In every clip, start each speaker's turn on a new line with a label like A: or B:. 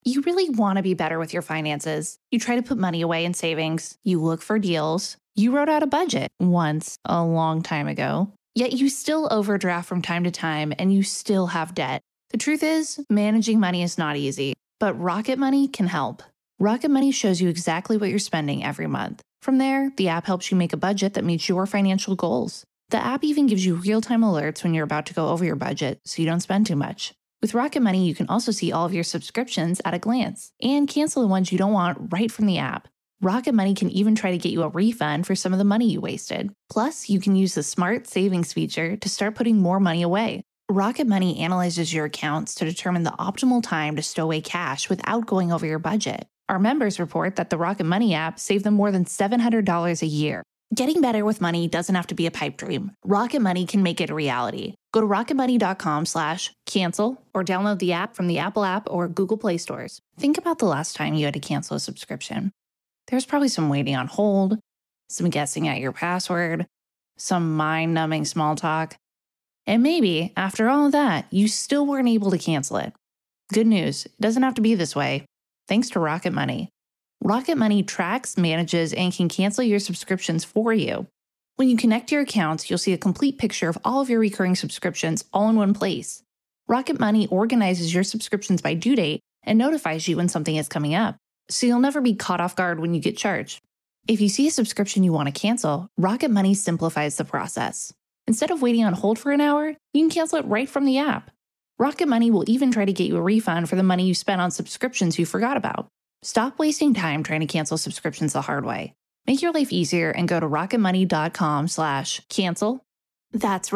A: You really want to be better with your finances. You try to put money away in savings. You look for deals. You wrote out a budget once a long time ago. Yet you still overdraft from time to time and you still have debt. The truth is, managing money is not easy, but Rocket Money can help. Rocket Money shows you exactly what you're spending every month. From there, the app helps you make a budget that meets your financial goals. The app even gives you real-time alerts when you're about to go over your budget so you don't spend too much. With Rocket Money, you can also see all of your subscriptions at a glance and cancel the ones you don't want right from the app. Rocket Money can even try to get you a refund for some of the money you wasted. Plus, you can use the Smart Savings feature to start putting more money away. Rocket Money analyzes your accounts to determine the optimal time to stow away cash without going over your budget. Our members report that the Rocket Money app saved them more than $700 a year. Getting better with money doesn't have to be a pipe dream. Rocket Money can make it a reality. Go to rocketmoney.com/cancel or download the app from the Apple app or Google Play stores. Think about the last time you had to cancel a subscription. There's probably some waiting on hold, some guessing at your password, some mind-numbing small talk. And maybe, after all of that, you still weren't able to cancel it. Good news, it doesn't have to be this way. Thanks to Rocket Money. Rocket Money tracks, manages, and can cancel your subscriptions for you. When you connect your accounts, you'll see a complete picture of all of your recurring subscriptions all in one place. Rocket Money organizes your subscriptions by due date and notifies you when something is coming up, so you'll never be caught off guard when you get charged. If you see a subscription you want to cancel, Rocket Money simplifies the process. Instead of waiting on hold for an hour, you can cancel it right from the app. Rocket Money will even try to get you a refund for the money you spent on subscriptions you forgot about. Stop wasting time trying to cancel subscriptions the hard way. Make your life easier and go to rocketmoney.com/cancel. That's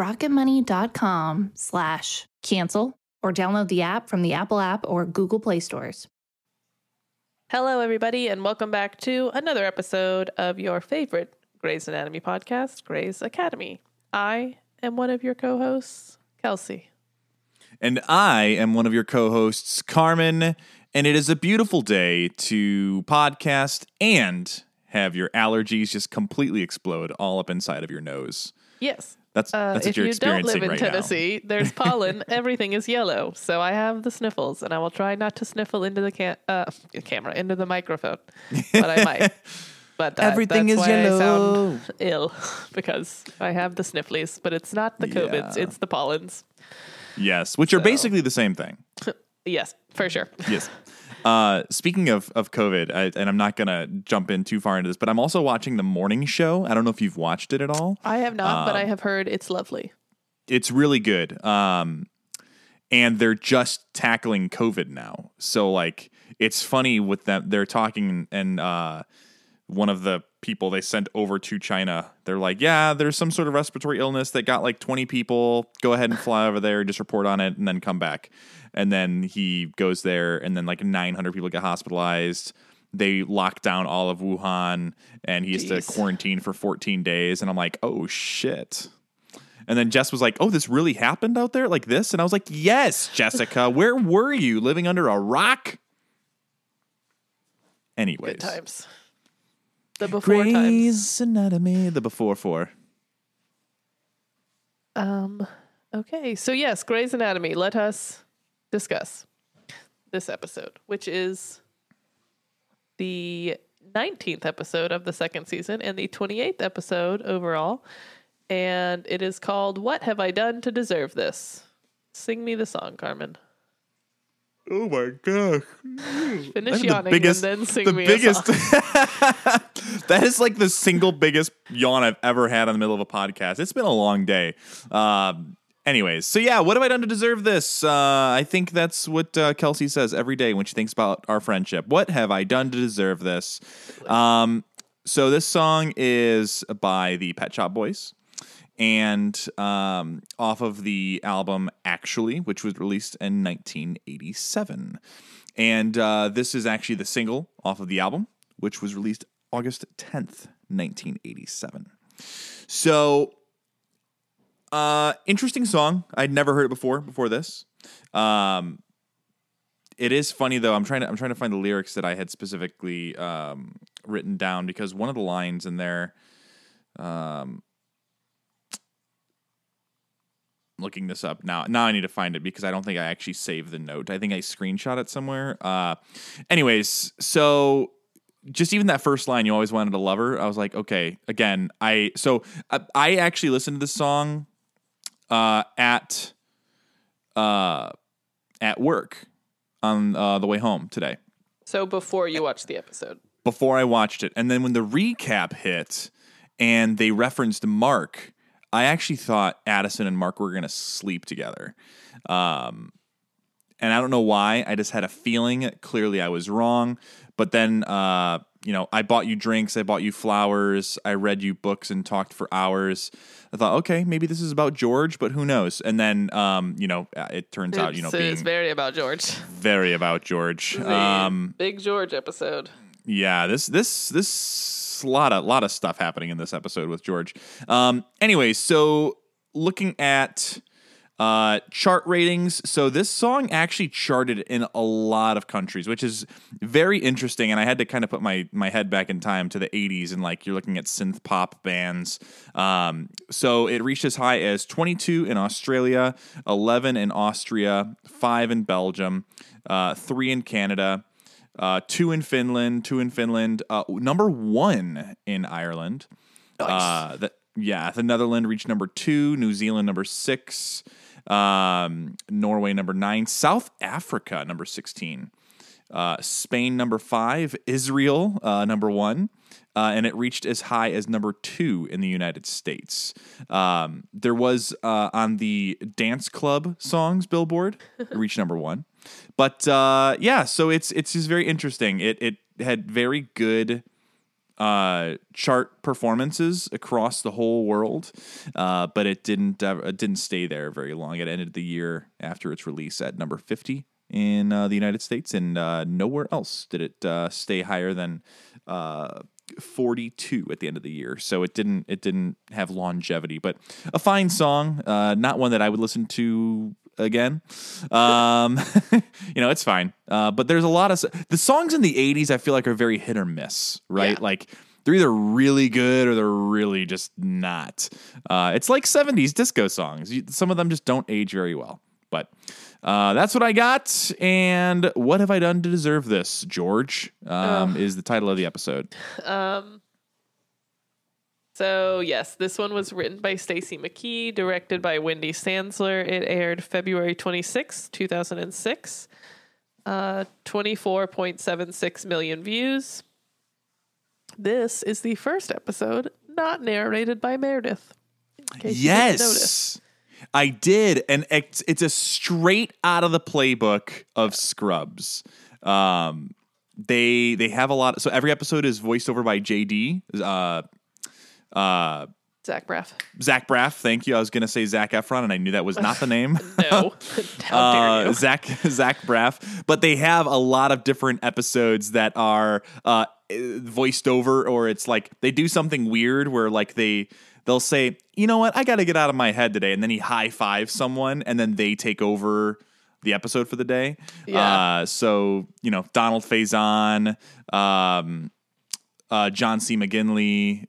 A: rocketmoney.com/cancel or download the app from the Apple app or Google Play stores.
B: Hello, everybody, and welcome back to another episode of your favorite Grey's Anatomy podcast, Grey's Academy. I am one of your co-hosts, Kelsey.
C: And I am one of your co-hosts, Carmen, and it is a beautiful day to podcast and have your allergies just completely explode all up inside of your nose.
B: Yes.
C: That's what you're experiencing right now.
B: If you don't live in Tennessee, there's pollen. Everything is yellow. So I have the sniffles, and I will try not to sniffle into the camera, into the microphone. But I might. But
C: everything
B: that's
C: is
B: why
C: yellow.
B: I sound ill, because I have the snifflies. But it's not the COVIDs, it's the pollens.
C: Yes, which are basically the same thing.
B: Yes, for sure.
C: Yes. Speaking of COVID, and I'm not going to jump in too far into this, but I'm also watching The Morning Show. I don't know if you've watched it at all.
B: I have not, but I have heard it's lovely.
C: It's really good. And they're just tackling COVID now. So, like, it's funny with them. They're talking, and one of the people they sent over to China, they're like, yeah, there's some sort of respiratory illness that got like 20 people. Go ahead and fly over there, just report on it, and then come back. And then he goes there, and then like 900 people get hospitalized. They lock down all of Wuhan, and he has to quarantine for 14 days. And I'm like, oh, shit. And then Jess was like, oh, this really happened out there like this? And I was like, yes, Jessica, where were you? Living under a rock? Anyways.
B: Good times. The before times.
C: Grey's Anatomy, the before four.
B: Okay, so yes, Grey's Anatomy. Let us discuss this episode, which is the 19th episode of the second season and the 28th episode overall. And it is called What Have I Done to Deserve This? Sing me the song, Carmen.
C: Oh my gosh.
B: Finish yawning and then sing me a song.
C: That is like the single biggest yawn I've ever had in the middle of a podcast. It's been a long day. Anyways, so yeah, what have I done to deserve this? I think that's what Kelsey says every day when she thinks about our friendship. What have I done to deserve this? So this song is by the Pet Shop Boys. And off of the album Actually, which was released in 1987. And this is actually the single off of the album, which was released August 10th, 1987. So, interesting song. I'd never heard it before this. It is funny though. I'm trying to find the lyrics that I had specifically written down, because one of the lines in there, looking this up now. Now I need to find it because I don't think I actually saved the note. I think I screenshot it somewhere. Anyways, so just even that first line, "You always wanted a lover." I was like, okay, again, I actually listened to this song at work on the way home today.
B: So before you watched the episode.
C: Before I watched it. And then when the recap hit and they referenced Mark, I actually thought Addison and Mark were going to sleep together. And I don't know why. I just had a feeling. Clearly I was wrong. But then, I bought you drinks. I bought you flowers. I read you books and talked for hours. I thought, okay, maybe this is about George, but who knows? And then, it turns out,
B: it's very about George.
C: Very about George.
B: Big George episode.
C: Yeah, this lot of stuff happening in this episode with George. Anyway, so looking at chart ratings, so this song actually charted in a lot of countries, which is very interesting. And I had to kind of put my head back in time to the 80s, and like you're looking at synth pop bands. So it reached as high as 22 in Australia, 11 in Austria, 5 in Belgium, 3 in Canada. 2 in Finland, number 1 in Ireland.
B: Nice.
C: The Netherlands reached number 2, New Zealand number 6, Norway number 9, South Africa number 16, Spain number 5, Israel number 1. And it reached as high as number 2 in the United States. There was on the Dance Club Songs Billboard, it reached number 1. But so it's just very interesting. It had very good chart performances across the whole world, but it didn't stay there very long. It ended the year after its release at number 50 in the United States, and nowhere else did it stay higher than 42 at the end of the year. So it didn't have longevity, but a fine song, not one that I would listen to again. It's fine. But there's a lot of the songs in the 80s I feel like are very hit or miss, right?
B: Yeah.
C: Like they're either really good or they're really just not. It's like 70s disco songs. Some of them just don't age very well. But that's what I got. And what have I done to deserve this, George? Is the title of the episode.
B: So, yes, this one was written by Stacey McKee, directed by Wendy Sandsler. It aired February 26, 2006. 24.76 million views. This is the first episode not narrated by Meredith. In case you didn't notice.
C: I did, and it's a straight out of the playbook of Scrubs. They have a lot. So every episode is voiced over by JD.
B: Zach Braff.
C: Zach Braff, thank you. I was going to say Zac Efron, and I knew that was not the name.
B: No. How dare you.
C: Zach Braff. But they have a lot of different episodes that are voiced over, or it's like they do something weird where like they'll say, you know what, I got to get out of my head today. And then he high fives someone, and then they take over the episode for the day.
B: Yeah.
C: So, Donald Faison, John C. McGinley,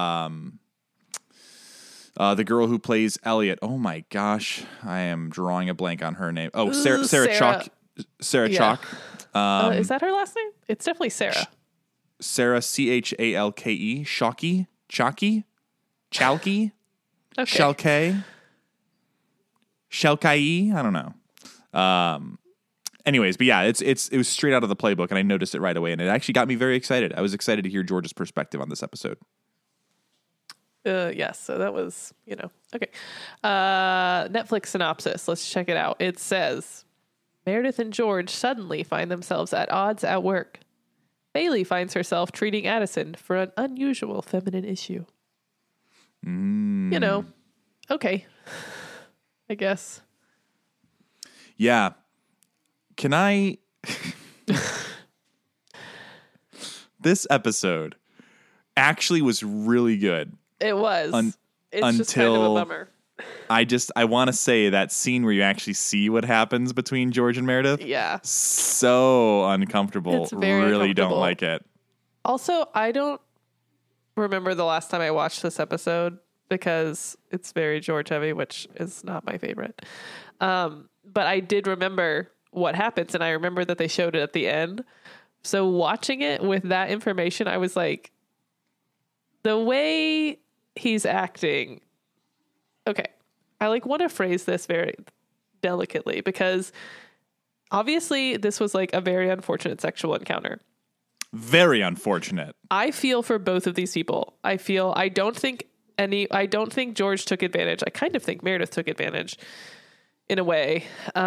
C: the girl who plays Elliot. Oh my gosh, I am drawing a blank on her name. Oh, Sarah Chalk. Sarah
B: Yeah.
C: Chalk.
B: Is that her last name? It's definitely Sarah.
C: Sarah Chalke. Chalky.
B: Okay.
C: Shalkai. I don't know. Anyways, but yeah, it was straight out of the playbook, and I noticed it right away, and it actually got me very excited. I was excited to hear George's perspective on this episode.
B: Yes, so that was, okay. Netflix synopsis. Let's check it out. It says, Meredith and George suddenly find themselves at odds at work. Bailey finds herself treating Addison for an unusual feminine issue. Okay. I guess.
C: Yeah. Can I... This episode actually was really good.
B: It was. It's just kind of a bummer.
C: I want to say that scene where you actually see what happens between George and Meredith.
B: Yeah.
C: So uncomfortable.
B: It's very
C: really
B: uncomfortable.
C: don't like it.
B: Also, I don't remember the last time I watched this episode, because it's very George heavy, which is not my favorite. But I did remember what happens, and I remember that they showed it at the end. So watching it with that information, I was like, the way he's acting. Okay. I want to phrase this very delicately, because obviously this was like a very unfortunate sexual encounter.
C: Very unfortunate.
B: I feel for both of these people. I don't think George took advantage. I kind of think Meredith took advantage in a way.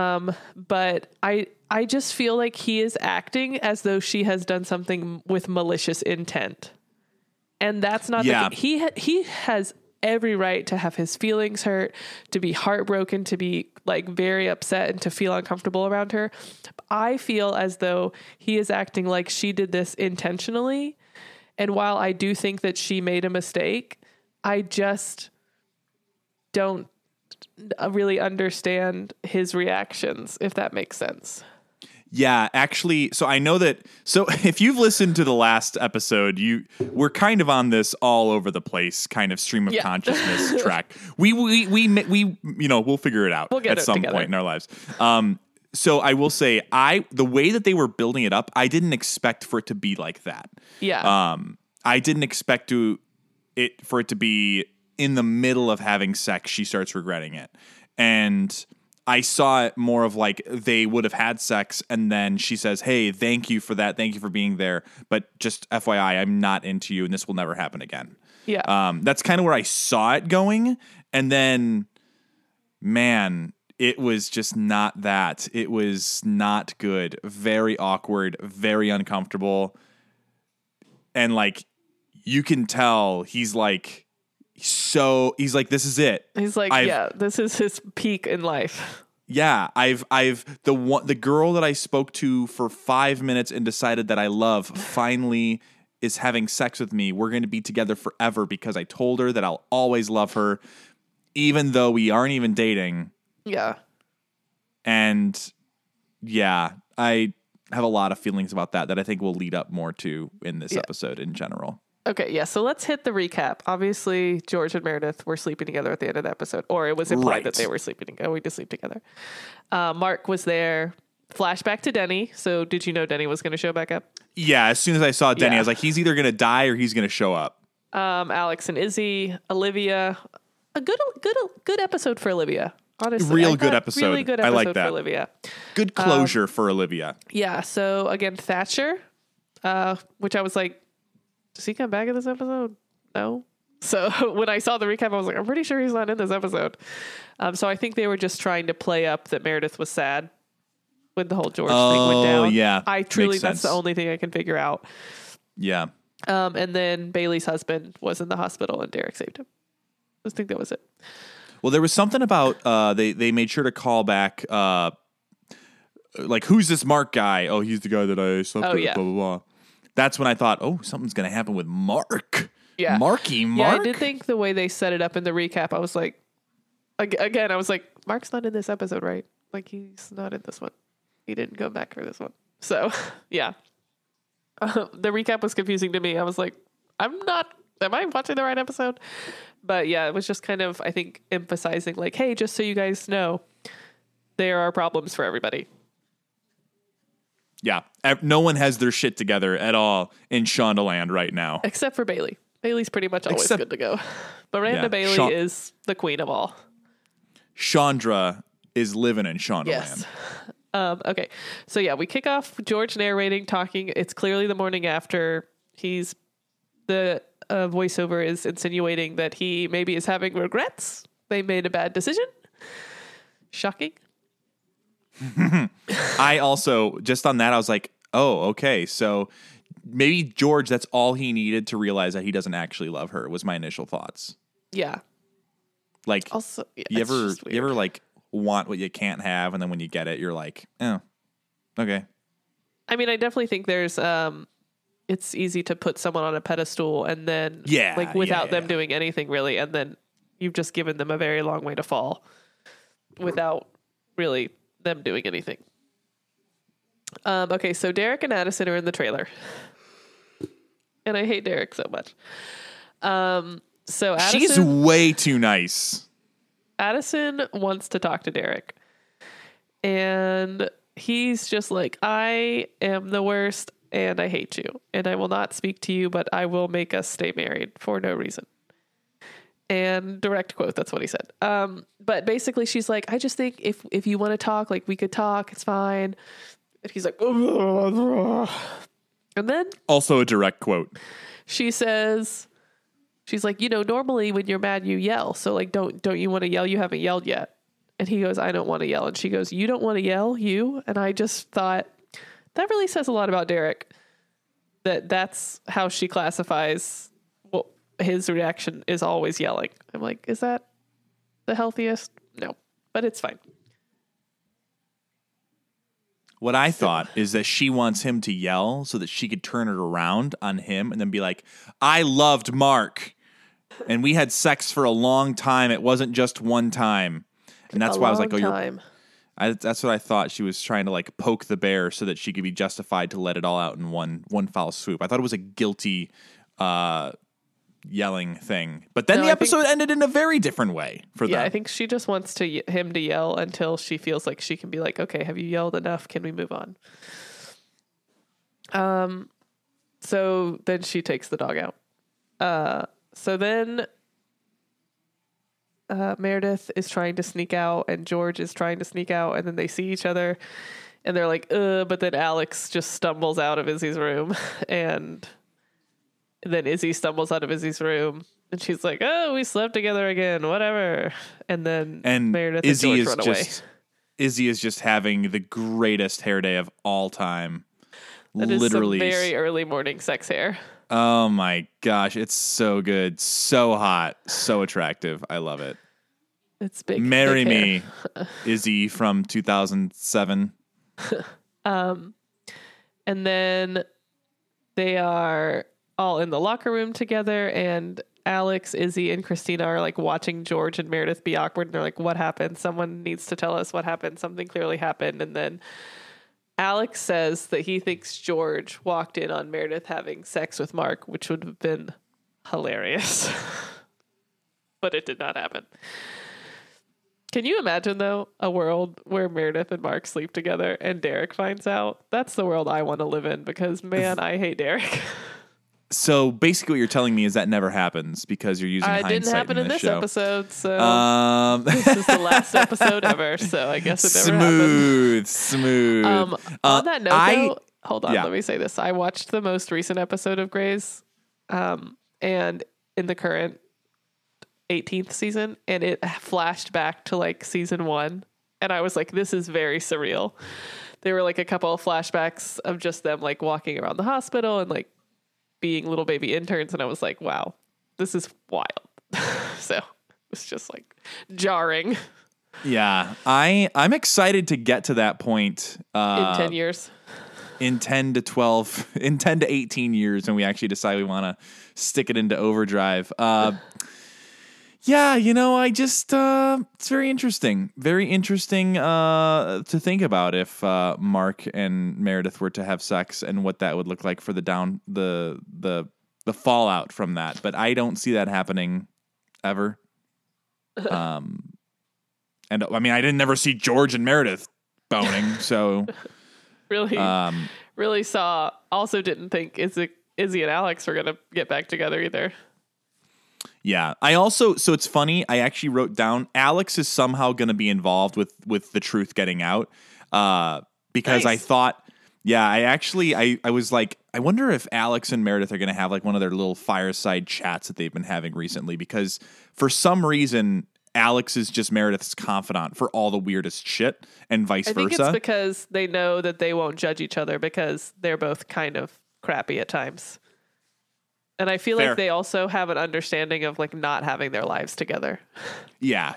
B: But I just feel like he is acting as though she has done something with malicious intent. And that's not he has every right to have his feelings hurt, to be heartbroken, to be like very upset, and to feel uncomfortable around her. I feel as though he is acting like she did this intentionally. And while I do think that she made a mistake, I just don't really understand his reactions, if that makes sense.
C: Yeah, actually, so I know that. So if you've listened to the last episode, we're kind of on this all over the place kind of stream of consciousness track. We we'll figure it out at some point in our lives. So I will say, the way that they were building it up, I didn't expect for it to be like that.
B: Yeah.
C: I didn't expect for it to be in the middle of having sex, she starts regretting it, and I saw it more of like they would have had sex, and then she says, "Hey, thank you for that. Thank you for being there. But just FYI, I'm not into you, and this will never happen again."
B: Yeah.
C: That's kind of where I saw it going. And then, man, it was just not that. It was not good. Very awkward, very uncomfortable. And like, you can tell he's like, this is it.
B: He's like, this is his peak in life.
C: Yeah, the girl that I spoke to for 5 minutes and decided that I love finally is having sex with me. We're going to be together forever because I told her that I'll always love her, even though we aren't even dating.
B: Yeah.
C: And yeah, I have a lot of feelings about that I think we'll lead up more to in this episode in general.
B: Okay, yeah, so let's hit the recap. Obviously, George and Meredith were sleeping together at the end of the episode, or it was implied that they were going to sleep together. Mark was there. Flashback to Denny. So did you know Denny was going to show back up?
C: Yeah, as soon as I saw Denny, I was like, he's either going to die or he's going to show up.
B: Alex and Izzy, Olivia. A good episode for Olivia. Honestly,
C: Real good episode.
B: Really good episode
C: I like that.
B: for Olivia.
C: Good closure for Olivia.
B: Yeah, so again, Thatcher, which I was like, does he come back in this episode? No. So when I saw the recap, I was like, I'm pretty sure he's not in this episode. So I think they were just trying to play up that Meredith was sad when the whole George thing went down.
C: Oh, yeah.
B: That's the only thing I can figure out.
C: Yeah.
B: And then Bailey's husband was in the hospital and Derek saved him. I think that was it.
C: Well, there was something about they made sure to call back like, who's this Mark guy? Oh, he's the guy that I slept with, blah, blah, blah. That's when I thought, oh, something's going to happen with Mark.
B: Yeah.
C: Mark.
B: Yeah, I did think the way they set it up in the recap, I was like, again, I was like, Mark's not in this episode, right? Like, he's not in this one. He didn't come back for this one. So, yeah. The recap was confusing to me. I was like, am I watching the right episode? But yeah, it was just kind of, I think, emphasizing like, hey, just so you guys know, there are problems for everybody.
C: Yeah. No one has their shit together at all in Shondaland right now.
B: Except for Bailey. Bailey's pretty much always good to go. But Miranda Bailey is the queen of all.
C: Chandra is living in Shondaland.
B: Yes. Okay. So yeah, we kick off George narrating, talking. It's clearly the morning after. The voiceover is insinuating that he maybe is having regrets. They made a bad decision. Shocking.
C: I also, just on that, I was like, oh, okay. So maybe George, that's all he needed to realize that he doesn't actually love her, was my initial thoughts.
B: Yeah.
C: Like,
B: also, yeah,
C: you ever like want what you can't have, and then when you get it, you're like, oh, okay.
B: I mean, I definitely think there's it's easy to put someone on a pedestal and then without them doing anything really, and then you've just given them a very long way to fall without really them doing anything. Okay, so Derek and Addison are in the trailer. And I hate Derek so much. So
C: she's way too nice.
B: Addison wants to talk to Derek. And he's just like, I am the worst and I hate you. And I will not speak to you, but I will make us stay married for no reason. And direct quote, that's what he said. But basically she's like, I just think if you want to talk, like we could talk, it's fine. And he's like, ugh. And then
C: also a direct quote.
B: She says, she's like, normally when you're mad, you yell. So like, don't you want to yell? You haven't yelled yet. And he goes, I don't want to yell. And she goes, you don't want to yell, you? And I just thought that really says a lot about Derek, that's how she classifies. Well, his reaction is always yelling. I'm like, is that the healthiest? No, but it's fine.
C: What I thought is that she wants him to yell so that she could turn it around on him and then be like, I loved Mark and we had sex for a long time. It wasn't just one time. And that's why I was like, that's what I thought. She was trying to like poke the bear so that she could be justified to let it all out in one foul swoop. I thought it was a guilty yelling thing. But then the episode ended in a very different way for them.
B: Yeah, I think she just wants him to yell until she feels like she can be like, okay, have you yelled enough? Can we move on? So then she takes the dog out. So then Meredith is trying to sneak out and George is trying to sneak out, and then they see each other and they're like, but then Alex just stumbles out of Izzy's room and then Izzy stumbles out of Izzy's room and she's like, oh, we slept together again, whatever. And then Meredith
C: Izzy
B: and George run away.
C: Izzy is just having the greatest hair day of all time.
B: That literally is some very early morning sex hair.
C: Oh my gosh, it's so good, so hot, so attractive. I love it.
B: It's big.
C: Marry me, Izzy from 2007.
B: And then they are all in the locker room together, and Alex, Izzy, and Christina are like watching George and Meredith be awkward, and they're like, what happened? Someone needs to tell us what happened. Something clearly happened. And then Alex says that he thinks George walked in on Meredith having sex with Mark, which would have been hilarious. But it did not happen. Can you imagine, though, a world where Meredith and Mark sleep together and Derek finds out? That's the world I want to live in because, man, I hate Derek.
C: So basically what you're telling me is that never happens because you're using hindsight.
B: It didn't happen in this
C: show.
B: Episode, so this is the last episode ever, so I guess it never happened.
C: Smooth.
B: On that note, though, hold on, let me say this. I watched the most recent episode of Grey's, and in the current 18th season, and it flashed back to like season 1, and I was like, this is very surreal. There were like a couple of flashbacks of just them like walking around the hospital and like being little baby interns, and I was like, wow, this is wild. So it was just like jarring.
C: Yeah, I'm excited to get to that point
B: in 10 years.
C: In 10 to 18 years when we actually decide we want to stick it into overdrive. Yeah, I just, it's very interesting. Very interesting to think about if Mark and Meredith were to have sex and what that would look like for the fallout from that. But I don't see that happening ever. And I mean, I didn't never see George and Meredith boning, so
B: really saw. Also, didn't think Izzy and Alex were gonna get back together either.
C: Yeah, so it's funny. I actually wrote down Alex is somehow going to be involved with the truth getting out because nice. I thought, I was like, I wonder if Alex and Meredith are going to have like one of their little fireside chats that they've been having recently because for some reason Alex is just Meredith's confidant for all the weirdest shit and vice versa. I think
B: it's because they know that they won't judge each other because they're both kind of crappy at times. And I feel like they also have an understanding of like not having their lives together.
C: Yeah.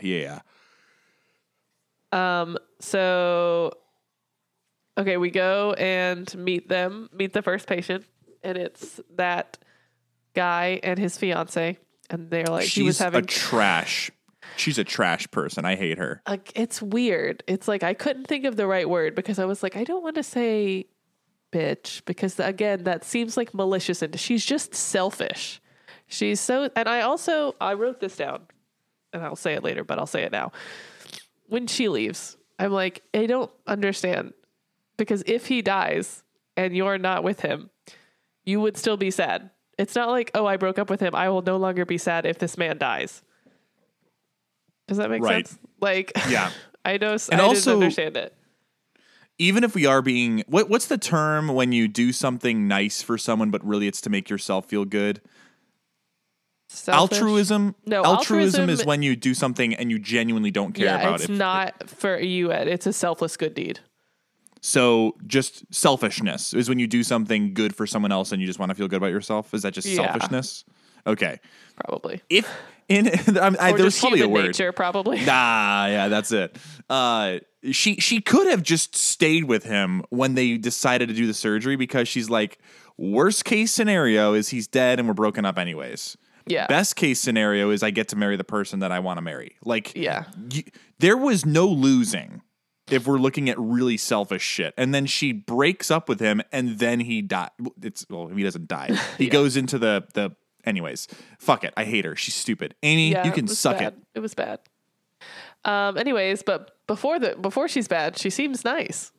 B: So, okay, we go and meet the first patient, and it's that guy and his fiance, and they're like,
C: she's a trash person. I hate her.
B: It's weird. It's like I couldn't think of the right word because I was like, I don't want to say bitch because again that seems like malicious and she's just selfish. She's so, and I wrote this down and I'll say it later, but I'll say it now. When she leaves, I'm like, I don't understand, because if he dies and you're not with him, you would still be sad. It's not like, oh, I broke up with him, I will no longer be sad if this man dies. Does that make sense? Like,
C: yeah,
B: I know.
C: And
B: I
C: also,
B: didn't understand it.
C: Even if we are being, what's the term when you do something nice for someone, but really it's to make yourself feel good?
B: Selfish?
C: Altruism.
B: No,
C: altruism is when you do something and you genuinely don't care about it.
B: It's not for you, Ed. It's a selfless good deed.
C: So just selfishness is when you do something good for someone else and you just want to feel good about yourself. Is that just selfishness? Okay.
B: Probably.
C: If in there's probably a word.
B: Nature, probably.
C: Nah, yeah, that's it. She could have just stayed with him when they decided to do the surgery, because she's like, worst case scenario is he's dead and we're broken up anyways.
B: Yeah.
C: Best case scenario is I get to marry the person that I want to marry. Like,
B: yeah.
C: There was no losing if we're looking at really selfish shit. And then she breaks up with him and then he dies. He doesn't die. He goes into the anyways. Fuck it. I hate her. She's stupid. Amy, you can suck
B: bad.
C: it.
B: It was bad. Anyways, but before she's bad, she seems nice.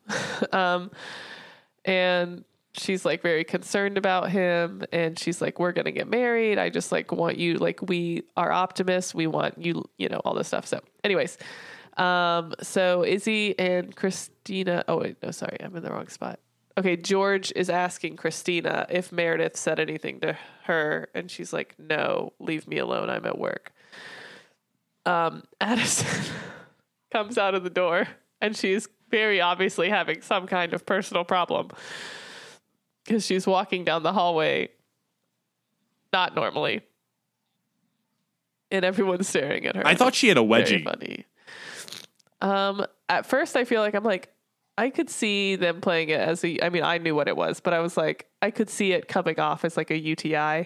B: And she's like very concerned about him, and she's like, we're going to get married. I just like want you, like, we are optimists. We want you, all this stuff. So anyways, so Izzy and Christina, oh wait, no, sorry. I'm in the wrong spot. Okay. George is asking Christina if Meredith said anything to her, and she's like, no, leave me alone. I'm at work. Addison comes out of the door, and she's very obviously having some kind of personal problem, because she's walking down the hallway not normally, and everyone's staring at her.
C: I thought she had a wedgie.
B: Very funny. At first I feel like I'm like, I could see them playing it as I knew what it was, but I was like, I could see it coming off as like a UTI.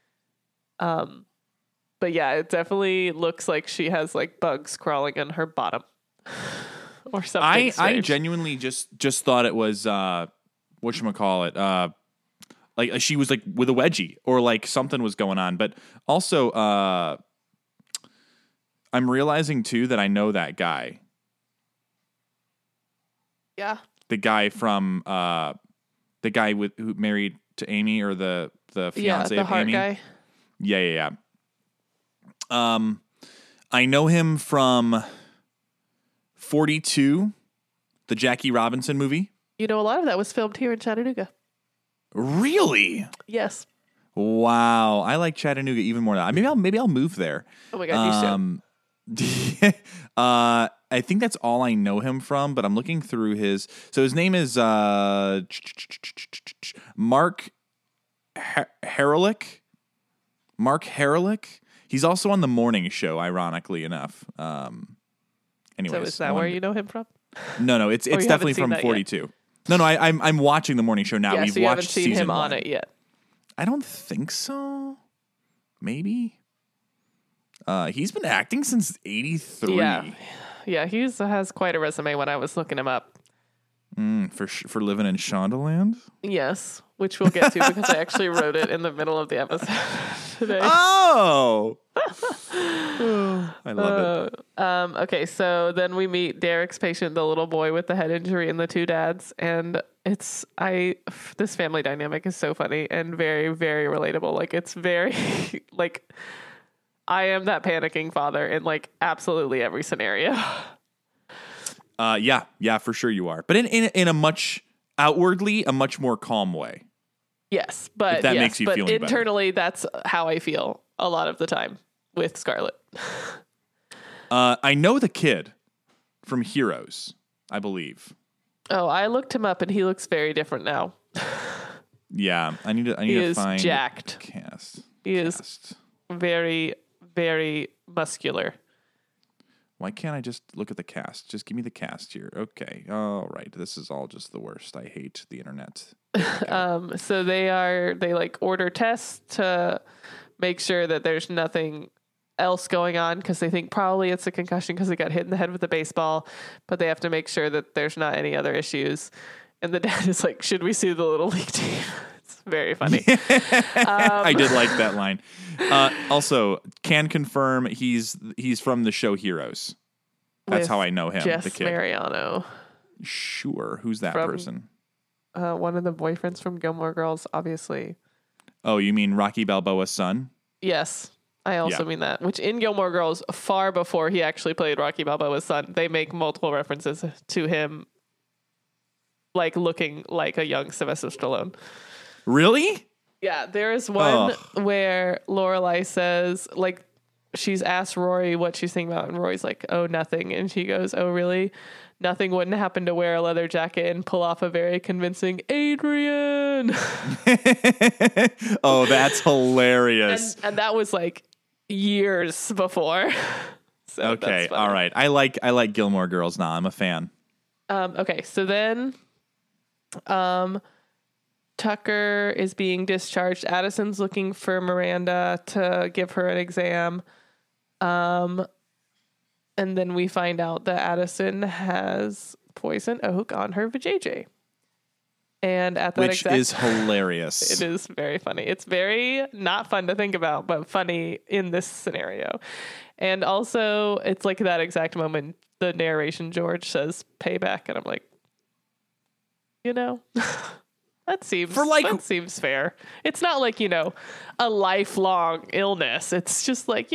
B: But yeah, it definitely looks like she has like bugs crawling in her bottom or something.
C: I genuinely just thought it was whatchamacallit, like she was like with a wedgie or like something was going on. But also I'm realizing too that I know that guy. Yeah. The guy from the guy who married to Amy, or the fiance
B: the
C: of
B: heart
C: Amy.
B: Guy.
C: Yeah. I know him from 42, the Jackie Robinson movie.
B: A lot of that was filmed here in Chattanooga.
C: Really?
B: Yes.
C: Wow. I like Chattanooga even more now. Maybe I'll move there.
B: Oh my God, you should.
C: I think that's all I know him from, but I'm looking through his. So his name is Mark Herelick. Mark Herelick. He's also on The Morning Show, ironically enough. Anyways,
B: so is that where you know him from?
C: No, it's definitely from 42. Yet? No, I'm watching The Morning Show now.
B: Yeah,
C: We've
B: so you
C: watched
B: haven't seen
C: season
B: him
C: 1.
B: on it yet.
C: I don't think so. Maybe. He's been acting since 83.
B: Yeah, he has quite a resume when I was looking him up.
C: For living in Shondaland?
B: Yes, which we'll get to because I actually wrote it in the middle of the episode today.
C: Oh! I love it.
B: Okay, so then we meet Derek's patient, the little boy with the head injury, and the two dads, and this family dynamic is so funny and very, very relatable. Like, it's very like, I am that panicking father in like absolutely every scenario.
C: Yeah, for sure you are. But in a much outwardly a much more calm way.
B: Yes, but
C: if that makes you feel
B: internally
C: better.
B: That's how I feel a lot of the time with Scarlett.
C: I know the kid from Heroes, I believe.
B: Oh, I looked him up and he looks very different now.
C: Yeah, I need to find
B: jacked.
C: Cast.
B: He is very, very muscular.
C: Why can't I just look at the cast? Just give me the cast here. Okay. All right. This is all just the worst. I hate the internet.
B: So they like order tests to make sure that there's nothing else going on, because they think probably it's a concussion because he got hit in the head with a baseball, but they have to make sure that there's not any other issues. And the dad is like, should we sue the Little League team? It's very funny.
C: I did like that line. Also, can confirm he's from the show Heroes. That's
B: With
C: how I know him.
B: Jess
C: the kid.
B: Mariano.
C: Sure. Who's that
B: From-
C: person?
B: One of the boyfriends from Gilmore Girls, obviously.
C: Oh, you mean Rocky Balboa's son?
B: Yes, I also
C: Yeah.
B: mean that. Which in Gilmore Girls, far before he actually played Rocky Balboa's son, they make multiple references to him, like looking like a young Sylvester Stallone.
C: Really?
B: Yeah, there is one where Lorelai says, like, she's asked Rory what she's thinking about, and Rory's like, "Oh, nothing," and she goes, "Oh, really? Nothing wouldn't happen to wear a leather jacket and pull off a very convincing Adrian."
C: Oh, that's hilarious.
B: and that was like years before. So
C: Okay,
B: that's funny.
C: all right. I like Gilmore Girls now. I'm a fan.
B: Okay, so then Tucker is being discharged. Addison's looking for Miranda to give her an exam. And then we find out that Addison has poison oak on her vajayjay. And at that
C: Which is hilarious.
B: It is very funny. It's very not fun to think about, but funny in this scenario. And also, it's like that exact moment the narration George says payback, and I'm like, that seems fair. It's not like, a lifelong illness. It's just like,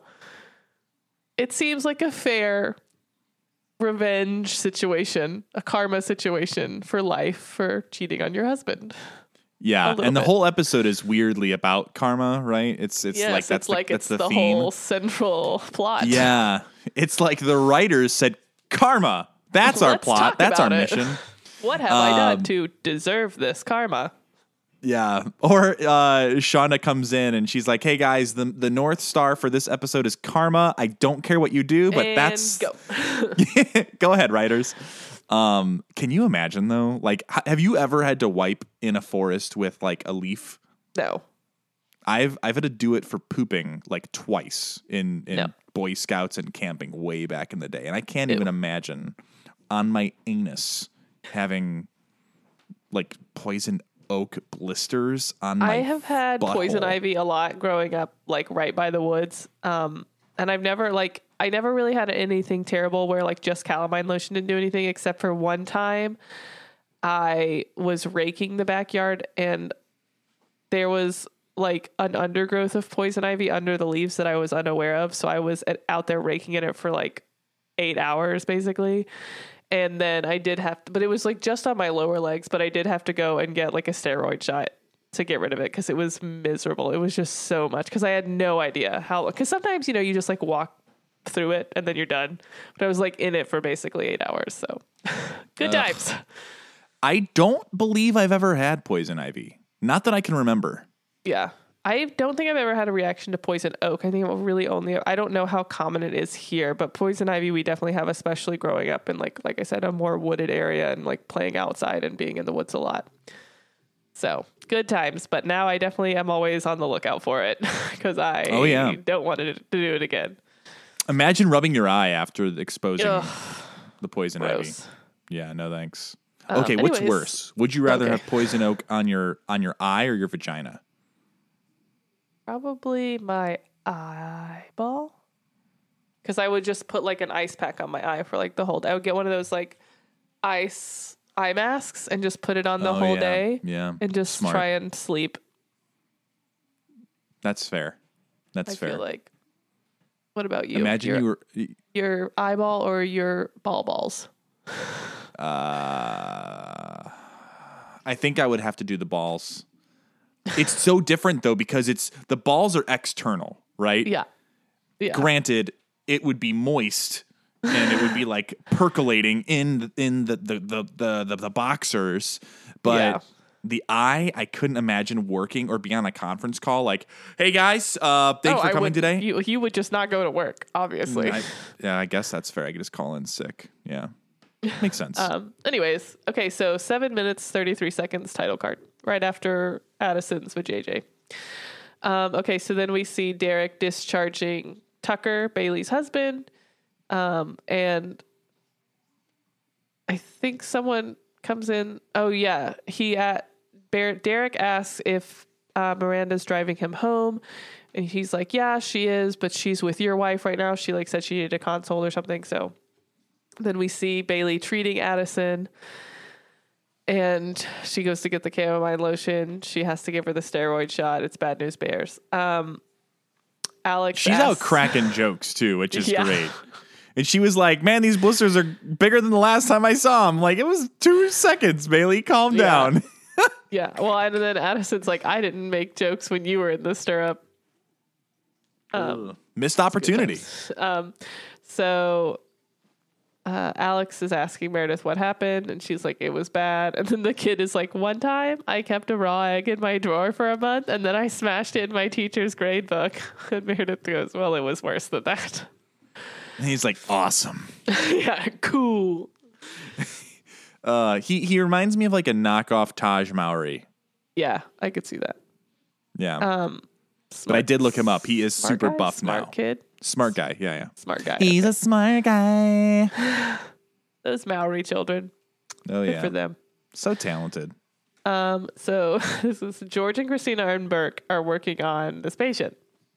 B: it seems like a fair revenge situation, a karma situation for life for cheating on your husband.
C: Yeah,
B: little
C: and the
B: bit.
C: whole episode is weirdly about karma, right? It's
B: Yes,
C: like that's the theme.
B: whole central plot.
C: Yeah, it's like the writers said, karma. That's our
B: Let's
C: plot.
B: talk
C: That's our
B: about it.
C: mission.
B: What have I done to deserve this karma?
C: Yeah. Or Shonda comes in and she's like, "Hey guys, the North Star for this episode is karma. I don't care what you do, but
B: And
C: that's
B: go.
C: Go ahead, writers. Can you imagine though? Like, have you ever had to wipe in a forest with like a leaf?
B: No.
C: I've had to do it for pooping like twice in
B: No.
C: Boy Scouts and camping way back in the day, and I can't even imagine on my anus having like poison oak blisters on my
B: I have had poison
C: butthole.
B: ivy a lot growing up, like right by the woods. And I've never I never really had anything terrible where like just calamine lotion didn't do anything, except for one time I was raking the backyard and there was like an undergrowth of poison ivy under the leaves that I was unaware of. So I was out there raking in it for like 8 hours basically. And then I did have to, but it was like just on my lower legs, but I did have to go and get like a steroid shot to get rid of it because it was miserable. It was just so much because I had no idea how, because sometimes, you just like walk through it and then you're done. But I was like in it for basically 8 hours. So good times.
C: I don't believe I've ever had poison ivy. Not that I can remember.
B: Yeah. I don't think I've ever had a reaction to poison oak. I think it really I don't know how common it is here, but poison ivy we definitely have, especially growing up in like I said, a more wooded area and like playing outside and being in the woods a lot. So good times, but now I definitely am always on the lookout for it because I don't want to do it again.
C: Imagine rubbing your eye after exposing
B: Ugh.
C: the poison
B: Gross.
C: ivy. Yeah, no thanks. Okay, what's
B: anyways.
C: worse? Would you rather
B: Okay.
C: have poison oak on your eye or your vagina?
B: Probably my eyeball. Because I would just put like an ice pack on my eye for like the whole day. I would get one of those like ice eye masks and just put it on the whole day.
C: Yeah.
B: And just
C: Smart.
B: try and sleep.
C: That's fair. That's
B: I
C: fair.
B: feel like. What about you?
C: Imagine you were
B: your eyeball or your balls?
C: I think I would have to do the balls. It's so different though because the balls are external, right?
B: Yeah. Yeah.
C: Granted, it would be moist and it would be like percolating in the boxers, but
B: Yeah.
C: the eye, I couldn't imagine working or be on a conference call like, "Hey guys, thanks for coming today."
B: You would just not go to work, obviously.
C: I guess that's fair. I could just call in sick. Yeah, makes sense.
B: Anyways, okay, so 7 minutes, 33 seconds title card, right after Addison's with JJ. Okay, so then we see Derek discharging Tucker, Bailey's husband, and I think someone comes in. Oh, yeah, Derek asks if Miranda's driving him home, and he's like, yeah, she is, but she's with your wife right now. She like said she needed a console or something. So then we see Bailey treating Addison, and she goes to get the chamomile lotion. She has to give her the steroid shot. It's Bad News Bears. Alex,
C: she's out cracking jokes too, which is
B: Yeah.
C: great. And she was like, man, these blisters are bigger than the last time I saw them. Like, it was 2 seconds, Bailey. Calm down.
B: Yeah. Well, and then Addison's like, I didn't make jokes when you were in the stirrup.
C: Missed opportunity.
B: So Alex is asking Meredith what happened, and she's like, it was bad. And then the kid is like, one time I kept a raw egg in my drawer for a month, and then I smashed it in my teacher's grade book. And Meredith goes, well, it was worse than that.
C: And he's like, awesome.
B: Yeah, cool.
C: He reminds me of like a knockoff Taj Mowry.
B: Yeah, I could see that.
C: Yeah. But I did look him up. He is super
B: guy?
C: buff
B: Smart
C: now.
B: kid.
C: Smart guy. Yeah.
B: Smart guy.
C: He's a smart guy.
B: Those Maori children.
C: Oh,
B: Good
C: yeah.
B: for them.
C: So talented.
B: So this is George and Christina and Burke are working on this patient.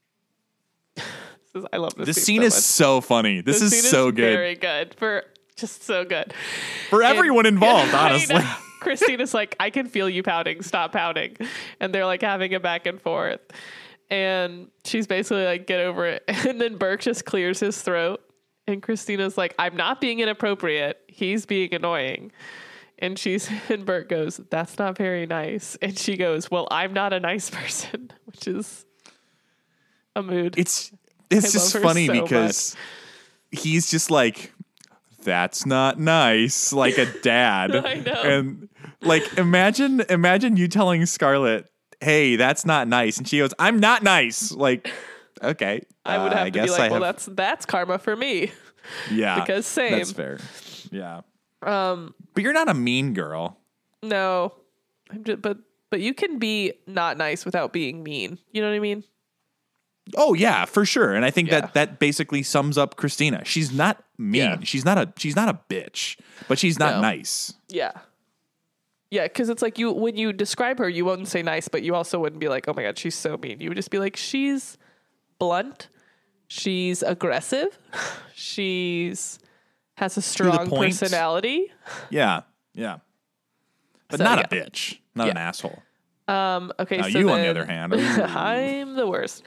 B: I love this.
C: This scene is so funny. This
B: This
C: is
B: scene
C: so
B: is
C: good.
B: Very good. Just so good.
C: For everyone involved,
B: I
C: honestly.
B: know. Christina's like, I can feel you pouting. Stop pouting. And they're like having a back and forth. And she's basically like, get over it. And then Burke just clears his throat. And Christina's like, I'm not being inappropriate. He's being annoying. And Burke goes, that's not very nice. And she goes, well, I'm not a nice person, which is a mood.
C: It's
B: I
C: just
B: love her
C: funny
B: so
C: because he's just like, that's not nice, like a dad.
B: I know.
C: And like, imagine you telling Scarlett, hey, that's not nice. And she goes, I'm not nice. Like, okay.
B: I would have to be like, well,
C: have,
B: that's karma for me.
C: yeah,
B: because same.
C: That's fair. Yeah. But you're not a mean girl.
B: No, but you can be not nice without being mean. You know what I mean?
C: Oh yeah, for sure. And I think
B: Yeah.
C: that basically sums up Christina. She's not mean.
B: Yeah.
C: She's not a bitch, but she's not
B: No.
C: nice.
B: Yeah. Yeah, because it's like when you describe her, you wouldn't say nice, but you also wouldn't be like, oh my God, she's so mean. You would just be like, she's blunt. She's aggressive. She's has a strong
C: point.
B: personality.
C: Yeah. Yeah. But
B: So,
C: not
B: yeah.
C: a bitch. Not an asshole.
B: Okay,
C: Now
B: so
C: you, on the
B: then-
C: other hand.
B: I'm the worst.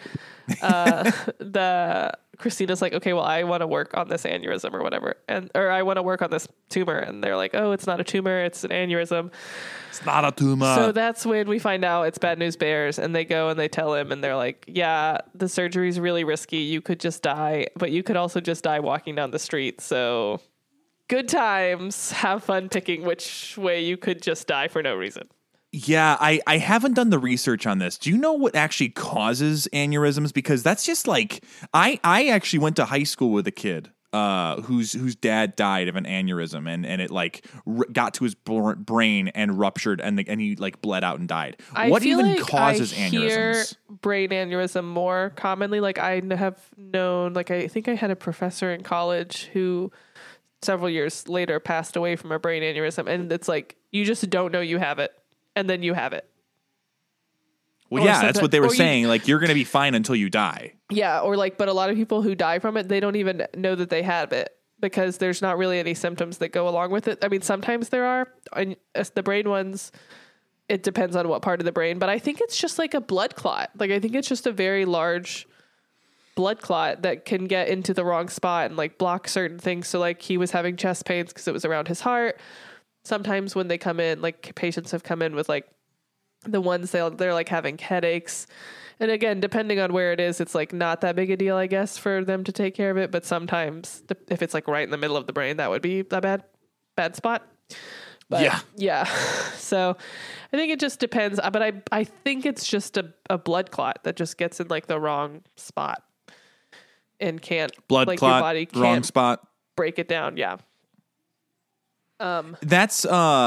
B: The Christina's like, okay, well, I want to work on this aneurysm or whatever, or I want to work on this tumor, and they're like, oh, it's not a tumor, it's an aneurysm.
C: It's not a tumor.
B: So that's when we find out it's Bad News Bears, and they go and they tell him, and they're like, yeah, the surgery's really risky. You could just die, but you could also just die walking down the street. So good times. Have fun picking which way you could just die for no reason.
C: Yeah, I haven't done the research on this. Do you know what actually causes aneurysms? Because that's just like I actually went to high school with a kid whose dad died of an aneurysm, and it like got to his brain and ruptured, and he like bled out and died. What
B: feel
C: even
B: like
C: causes
B: I hear
C: aneurysms?
B: brain aneurysm more commonly. Like I have known, like I think I had a professor in college who several years later passed away from a brain aneurysm, and it's like you just don't know you have it. And then you have it.
C: Well,
B: Or
C: yeah, that's what they were
B: or you-
C: saying. Like, you're going to be fine until you die.
B: Yeah, or like, but a lot of people who die from it, they don't even know that they have it because there's not really any symptoms that go along with it. I mean, sometimes there are. And the brain ones, it depends on what part of the brain, but I think it's just like a blood clot. Like, I think it's just a very large blood clot that can get into the wrong spot and like block certain things. So like he was having chest pains because it was around his heart. Sometimes when they come in, like patients have come in with like the ones they're like having headaches. And again, depending on where it is, it's like not that big a deal, I guess, for them to take care of it. But sometimes if it's like right in the middle of the brain, that would be a bad spot. But yeah. So I think it just depends. But I think it's just a blood clot that just gets in like the wrong spot and can't
C: Blood
B: like
C: clot,
B: your body can't
C: wrong spot.
B: break it down. Yeah.
C: That's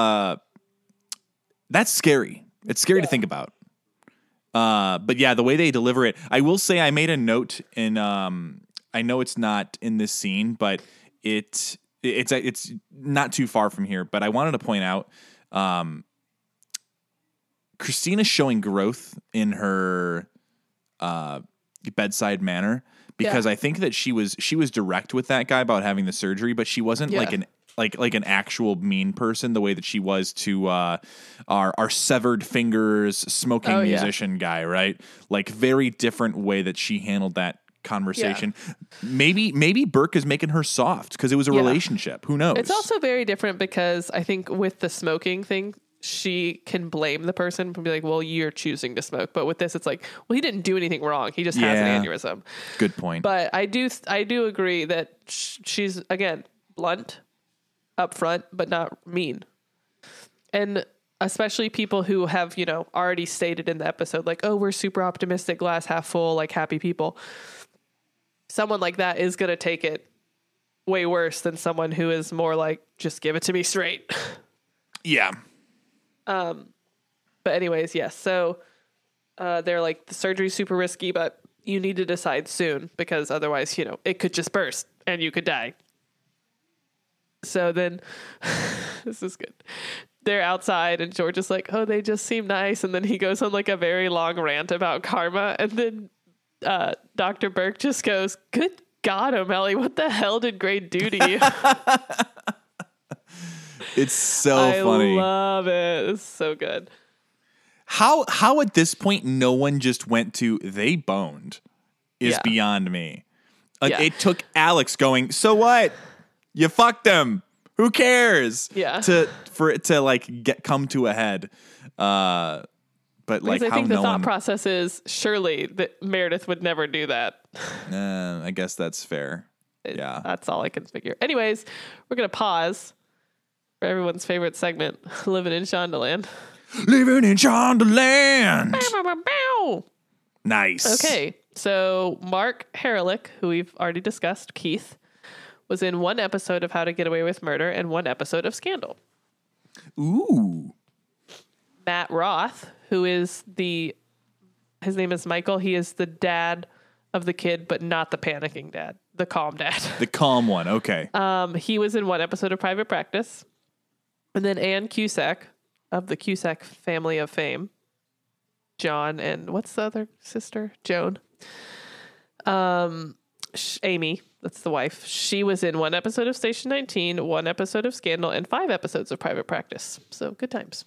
C: scary. It's scary to think about. But yeah, the way they deliver it, I will say I made a note in, I know it's not in this scene, but it's not too far from here, but I wanted to point out, Christina's showing growth in her bedside manner, because I think that she was direct with that guy about having the surgery, but she wasn't like an actual mean person the way that she was to our severed fingers smoking musician guy, right? Like, very different way that she handled that conversation. Maybe Burke is making her soft because it was a relationship. Who knows?
B: It's also very different because I think with the smoking thing, she can blame the person and be like, well, you're choosing to smoke. But with this, it's like, well, he didn't do anything wrong. He just has an aneurysm.
C: Good point.
B: But I do agree that she's, again, blunt, upfront, but not mean. And especially people who have, already stated in the episode, like, oh, we're super optimistic, glass half full, like happy people. Someone like that is going to take it way worse than someone who is more like, just give it to me straight.
C: Yeah.
B: But anyways, yes. So, they're like, the surgery's super risky, but you need to decide soon because otherwise, it could just burst and you could die. So then this is good. They're outside and George is like, oh, they just seem nice. And then he goes on like a very long rant about karma. And then, Dr. Burke just goes, good God, O'Malley, what the hell did Gray do to you?
C: It's so funny.
B: I love it. It's so good.
C: How at this point no one just went to they boned is beyond me. Like it took Alex going, so what? You fucked them. Who cares?
B: Yeah.
C: For it to like come to a head. But
B: because
C: like
B: I
C: how
B: think the
C: no
B: thought
C: one
B: process is surely that Meredith would never do that.
C: I guess that's fair.
B: That's all I can figure. Anyways, we're gonna pause for everyone's favorite segment, Living in Shondaland.
C: Living in Shondaland.
B: Bow, bow, bow, bow.
C: Nice.
B: Okay, so Mark Herelick, who we've already discussed, Keith, was in one episode of How to Get Away with Murder and one episode of Scandal.
C: Ooh.
B: Matt Roth, who is his name is Michael. He is the dad of the kid, but not the panicking dad, the calm dad.
C: The calm one. Okay.
B: He was in one episode of Private Practice. And then Ann Cusack of the Cusack family of fame. John and what's the other sister? Joan. Amy, that's the wife. She was in one episode of Station 19, one episode of Scandal, and 5 episodes of Private Practice. So good times.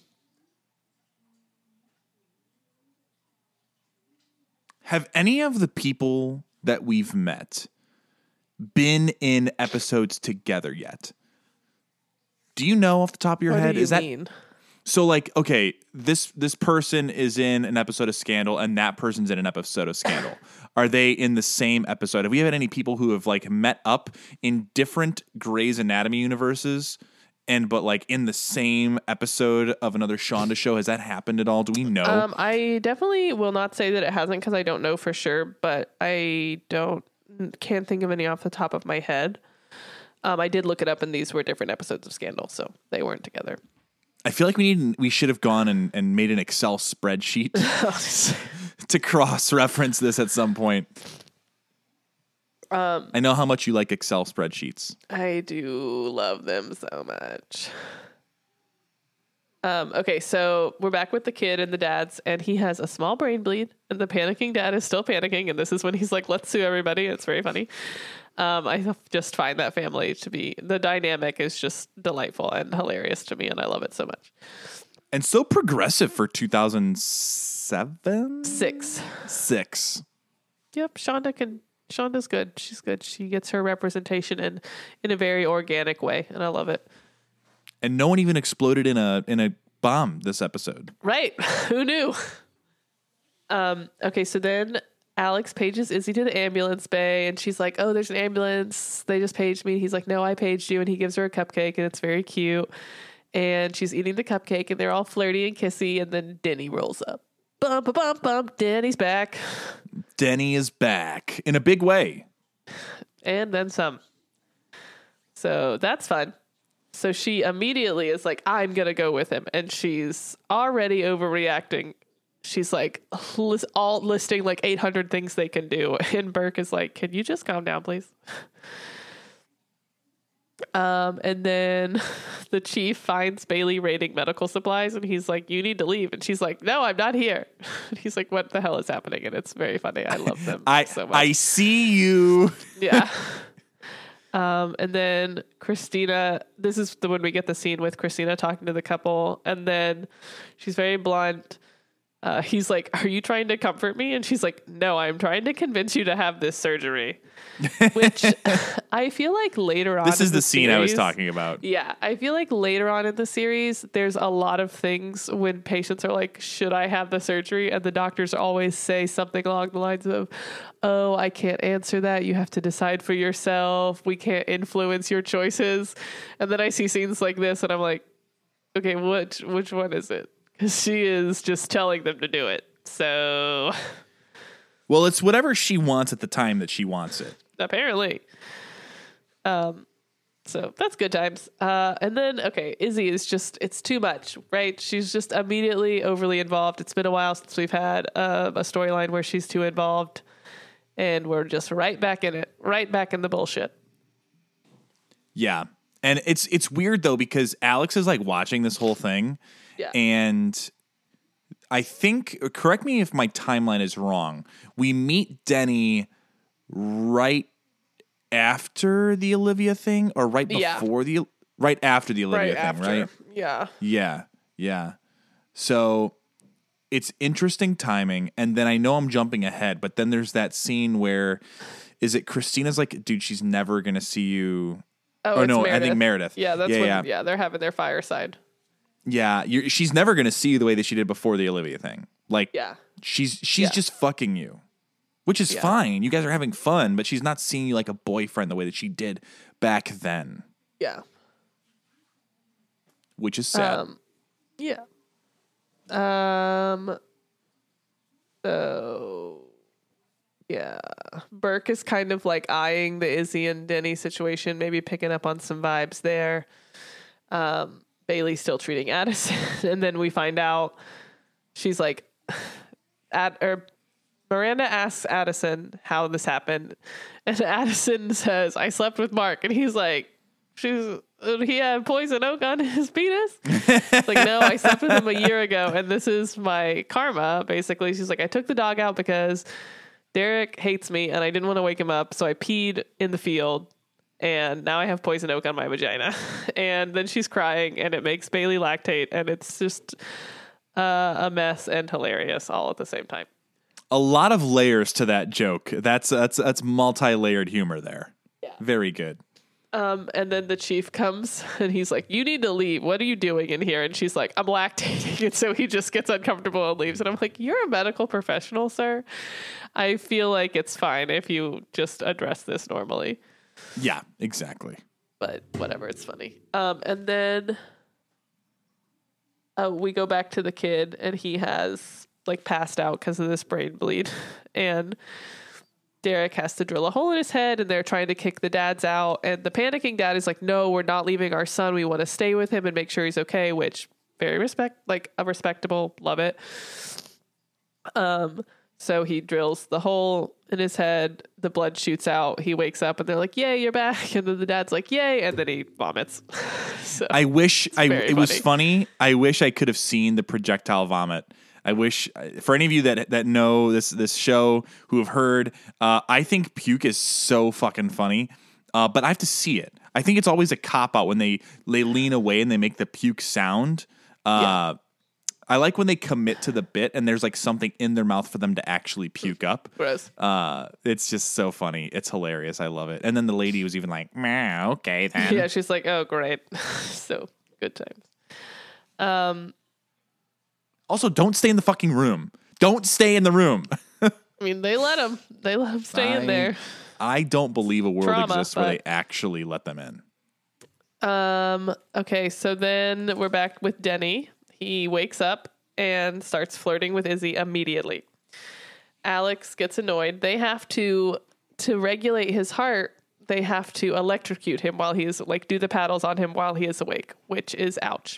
C: Have any of the people that we've met been in episodes together yet? Do you know off the top of your head?
B: What do you mean?
C: So like, okay, this person is in an episode of Scandal and that person's in an episode of Scandal. Are they in the same episode? Have we had any people who have like met up in different Grey's Anatomy universes but like in the same episode of another Shonda show? Has that happened at all? Do we know?
B: I definitely will not say that it hasn't because I don't know for sure, but I can't think of any off the top of my head. I did look it up, and these were different episodes of Scandal, so they weren't together.
C: I feel like we should have gone and made an Excel spreadsheet to cross-reference this at some point. I know how much you like Excel spreadsheets.
B: I do love them so much. Okay, so we're back with the kid and the dads, and he has a small brain bleed, and the panicking dad is still panicking, and this is when he's like, let's sue everybody. It's very funny. I just find that family to be, the dynamic is just delightful and hilarious to me, and I love it so much.
C: And so progressive for 2007? 6.
B: Yep, Shonda's good. She's good. She gets her representation in a very organic way, and I love it.
C: And no one even exploded in a bomb this episode.
B: Right. Who knew? Okay, so then Alex pages Izzy to the ambulance bay, and she's like, oh, there's an ambulance. They just paged me. He's like, no, I paged you. And he gives her a cupcake, and it's very cute. And she's eating the cupcake, and they're all flirty and kissy, and then Denny rolls up. Bump, bump, bump, bump. Denny's back.
C: Denny is back in a big way.
B: And then some. So that's fun. So she immediately is like, I'm going to go with him. And she's already overreacting. She's like listing like 800 things they can do. And Burke is like, can you just calm down, please? And then the chief finds Bailey raiding medical supplies, and he's like, "You need to leave." And she's like, "No, I'm not here." And he's like, "What the hell is happening?" And it's very funny. I love them so much.
C: I see you.
B: Yeah. And then Christina, this is when we get the scene with Christina talking to the couple, and then she's very blunt. He's like, "Are you trying to comfort me?" And she's like, "No, I'm trying to convince you to have this surgery." Which I feel like later on.
C: This is the scene I was
B: series,
C: talking about.
B: Yeah. I feel like later on in the series, there's a lot of things when patients are like, "Should I have the surgery?" And the doctors always say something along the lines of, "Oh, I can't answer that. You have to decide for yourself. We can't influence your choices." And then I see scenes like this and I'm like, okay, which one is it? Because she is just telling them to do it. So.
C: Well, it's whatever she wants at the time that she wants it.
B: Apparently. So that's good times. And then, okay, Izzy is just, it's too much, right? She's just immediately overly involved. It's been a while since we've had a storyline where she's too involved. And we're just right back in it, right back in the bullshit.
C: Yeah. And it's weird, though, because Alex is like watching this whole thing.
B: Yeah.
C: And I think, correct me if my timeline is wrong, we meet Denny right after the Olivia thing or right before right after the Olivia thing, right?
B: Yeah.
C: Yeah. Yeah. So it's interesting timing. And then I know I'm jumping ahead, but then there's that scene where is it Christina's like, dude, she's never going to see you.
B: Oh,
C: or no,
B: Meredith.
C: I think Meredith.
B: Yeah, that's they're having their fireside.
C: Yeah, she's never going to see you the way that she did before the Olivia thing. Like,
B: yeah.
C: she's just fucking you, which is fine. You guys are having fun, but she's not seeing you like a boyfriend the way that she did back then.
B: Yeah.
C: Which is sad.
B: Yeah. So, yeah. Burke is kind of like eyeing the Izzy and Denny situation, maybe picking up on some vibes there. Bailey's still treating Addison. And then we find out she's like, Miranda asks Addison how this happened. And Addison says, "I slept with Mark." And he's like, he had poison oak on his penis? It's like, "No, I slept with him a year ago. And this is my karma." Basically, she's like, "I took the dog out because Derek hates me and I didn't want to wake him up. So I peed in the field. And now I have poison oak on my vagina." And then she's crying and it makes Bailey lactate. And it's just a mess and hilarious all at the same time.
C: A lot of layers to that joke. That's multi-layered humor there. Yeah. Very good.
B: And then the chief comes and he's like, "You need to leave. What are you doing in here?" And she's like, "I'm lactating." And so he just gets uncomfortable and leaves. And I'm like, "You're a medical professional, sir. I feel like it's fine if you just address this normally."
C: Yeah, exactly.
B: But whatever, it's funny. And then we go back to the kid and he has like passed out because of this brain bleed. And Derek has to drill a hole in his head and they're trying to kick the dads out. And the panicking dad is like, "No, we're not leaving our son. We want to stay with him and make sure he's okay," which very respectable. Love it. So he drills the hole in his head. The blood shoots out. He wakes up and they're like, "Yay, you're back." And then the dad's like, "Yay." And then he vomits. So
C: I wish it was funny. I wish I could have seen the projectile vomit. I wish for any of you that know this show who have heard, I think puke is so fucking funny. But I have to see it. I think it's always a cop out when they lean away and they make the puke sound. I like when they commit to the bit and there's like something in their mouth for them to actually puke up.
B: Gross.
C: It's just so funny. It's hilarious. I love it. And then the lady was even like, "Meh, okay then."
B: Yeah, she's like, "Oh, great." So good times.
C: Also, don't stay in the fucking room. Don't stay in the room.
B: I mean, they let him stay in there.
C: I don't believe a world exists where
B: but-
C: they actually let them in.
B: Okay, so then we're back with Denny. He wakes up and starts flirting with Izzy immediately. Alex gets annoyed. They have to regulate his heart, they have to electrocute him while he's like do the paddles on him while he is awake, which is ouch.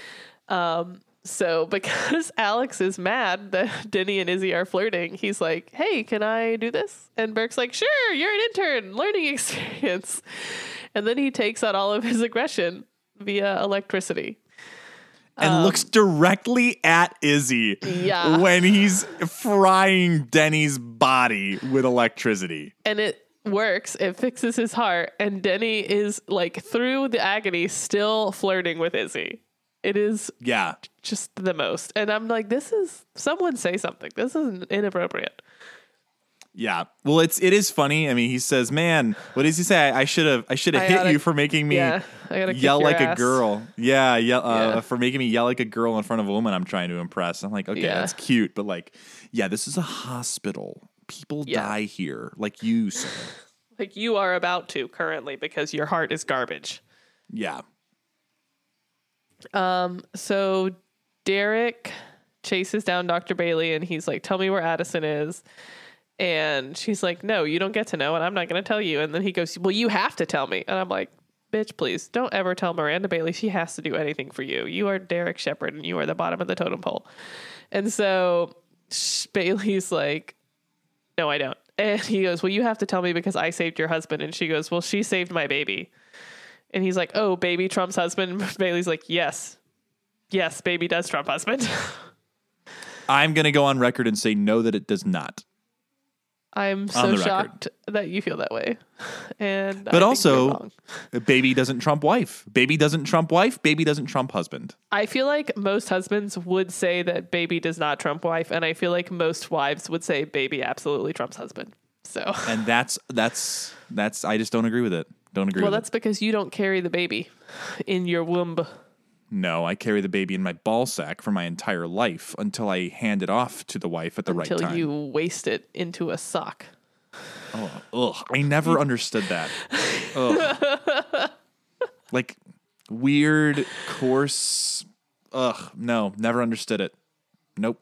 B: So because Alex is mad that Denny and Izzy are flirting, he's like, "Hey, can I do this?" And Burke's like, "Sure, you're an intern, learning experience." And then he takes out all of his aggression via electricity.
C: And looks directly at Izzy
B: Yeah.
C: when he's frying Denny's body with electricity.
B: And it works. It fixes his heart. And Denny is like through the agony still flirting with Izzy. It is just the most. And I'm like, someone say something. This is inappropriate.
C: Yeah. Well, it is funny. I mean, he says, "Man, what does he say? I should have hit you for making me yell like a girl." Yeah, for making me yell like a girl in front of a woman I'm trying to impress. I'm like, okay, that's cute, but like, this is a hospital. People die here, like you said.
B: Like you are about to currently because your heart is garbage.
C: Yeah.
B: So Derek chases down Dr. Bailey and he's like, "Tell me where Addison is." And she's like, "No, you don't get to know, and I'm not going to tell you." And then he goes, "Well, you have to tell me." And I'm like, "Bitch, please don't ever tell Miranda Bailey she has to do anything for you. You are Derek Shepherd, and you are the bottom of the totem pole." And so Bailey's like, "No, I don't." And he goes, "Well, you have to tell me because I saved your husband." And she goes, "Well, she saved my baby." And he's like, "Oh, baby Trump's husband?" Bailey's like, Yes, baby does Trump husband."
C: I'm going to go on record and say no, that it does not.
B: I'm so shocked that you feel that way. But
C: also, baby doesn't trump wife. Baby doesn't trump wife. Baby doesn't trump husband.
B: I feel like most husbands would say that baby does not trump wife. And I feel like most wives would say baby absolutely trumps husband. So,
C: and that's, I just don't agree with it.
B: Well, that's because you don't carry the baby in your womb.
C: No, I carry the baby in my ball sack for my entire life until I hand it off to the wife at the right time.
B: Until you waste it into a sock.
C: Oh, ugh. I never understood that. Ugh. Like weird, coarse. Ugh. No, never understood it. Nope.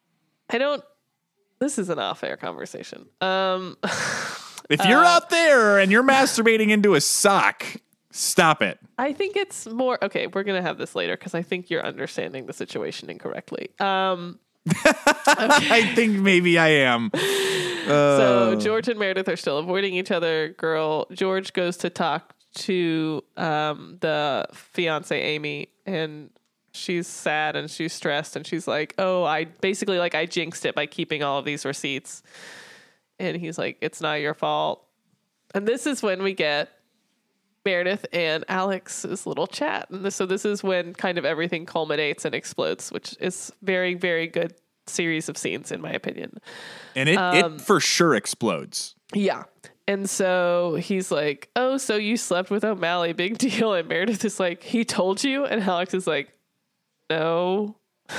B: This is an off-air conversation.
C: If you're out there and you're masturbating into a sock, stop it.
B: I think it's more... Okay, we're going to have this later because I think you're understanding the situation incorrectly. Okay.
C: I think maybe I am.
B: So George and Meredith are still avoiding each other. George goes to talk to the fiance, Amy, and she's sad and she's stressed. And she's like, "Oh, I jinxed it by keeping all of these receipts." And he's like, "It's not your fault." And this is when we get Meredith and Alex's little chat. And so this is when kind of everything culminates and explodes, which is very, very good series of scenes, in my opinion.
C: And it for sure explodes.
B: Yeah. And so he's like, "Oh, so you slept with O'Malley, big deal." And Meredith is like, "He told you?" And Alex is like, "No."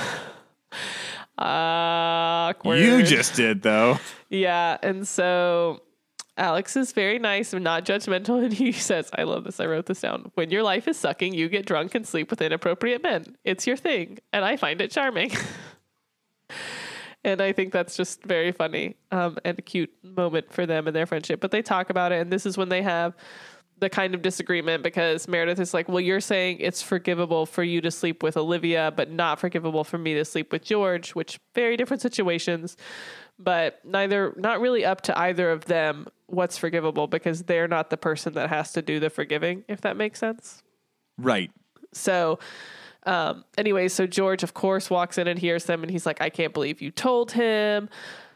B: Awkward.
C: You just did, though.
B: Yeah. And so Alex is very nice and not judgmental. And he says, I love this. I wrote this down. "When your life is sucking, you get drunk and sleep with inappropriate men. It's your thing. And I find it charming." And I think that's just very funny and a cute moment for them and their friendship. But they talk about it. And this is when they have the kind of disagreement because Meredith is like, "Well, you're saying it's forgivable for you to sleep with Olivia, but not forgivable for me to sleep with George," which very different situations, but not really up to either of them what's forgivable because they're not the person that has to do the forgiving, if that makes sense.
C: Right.
B: So anyway, so George, of course, walks in and hears them and he's like, "I can't believe you told him.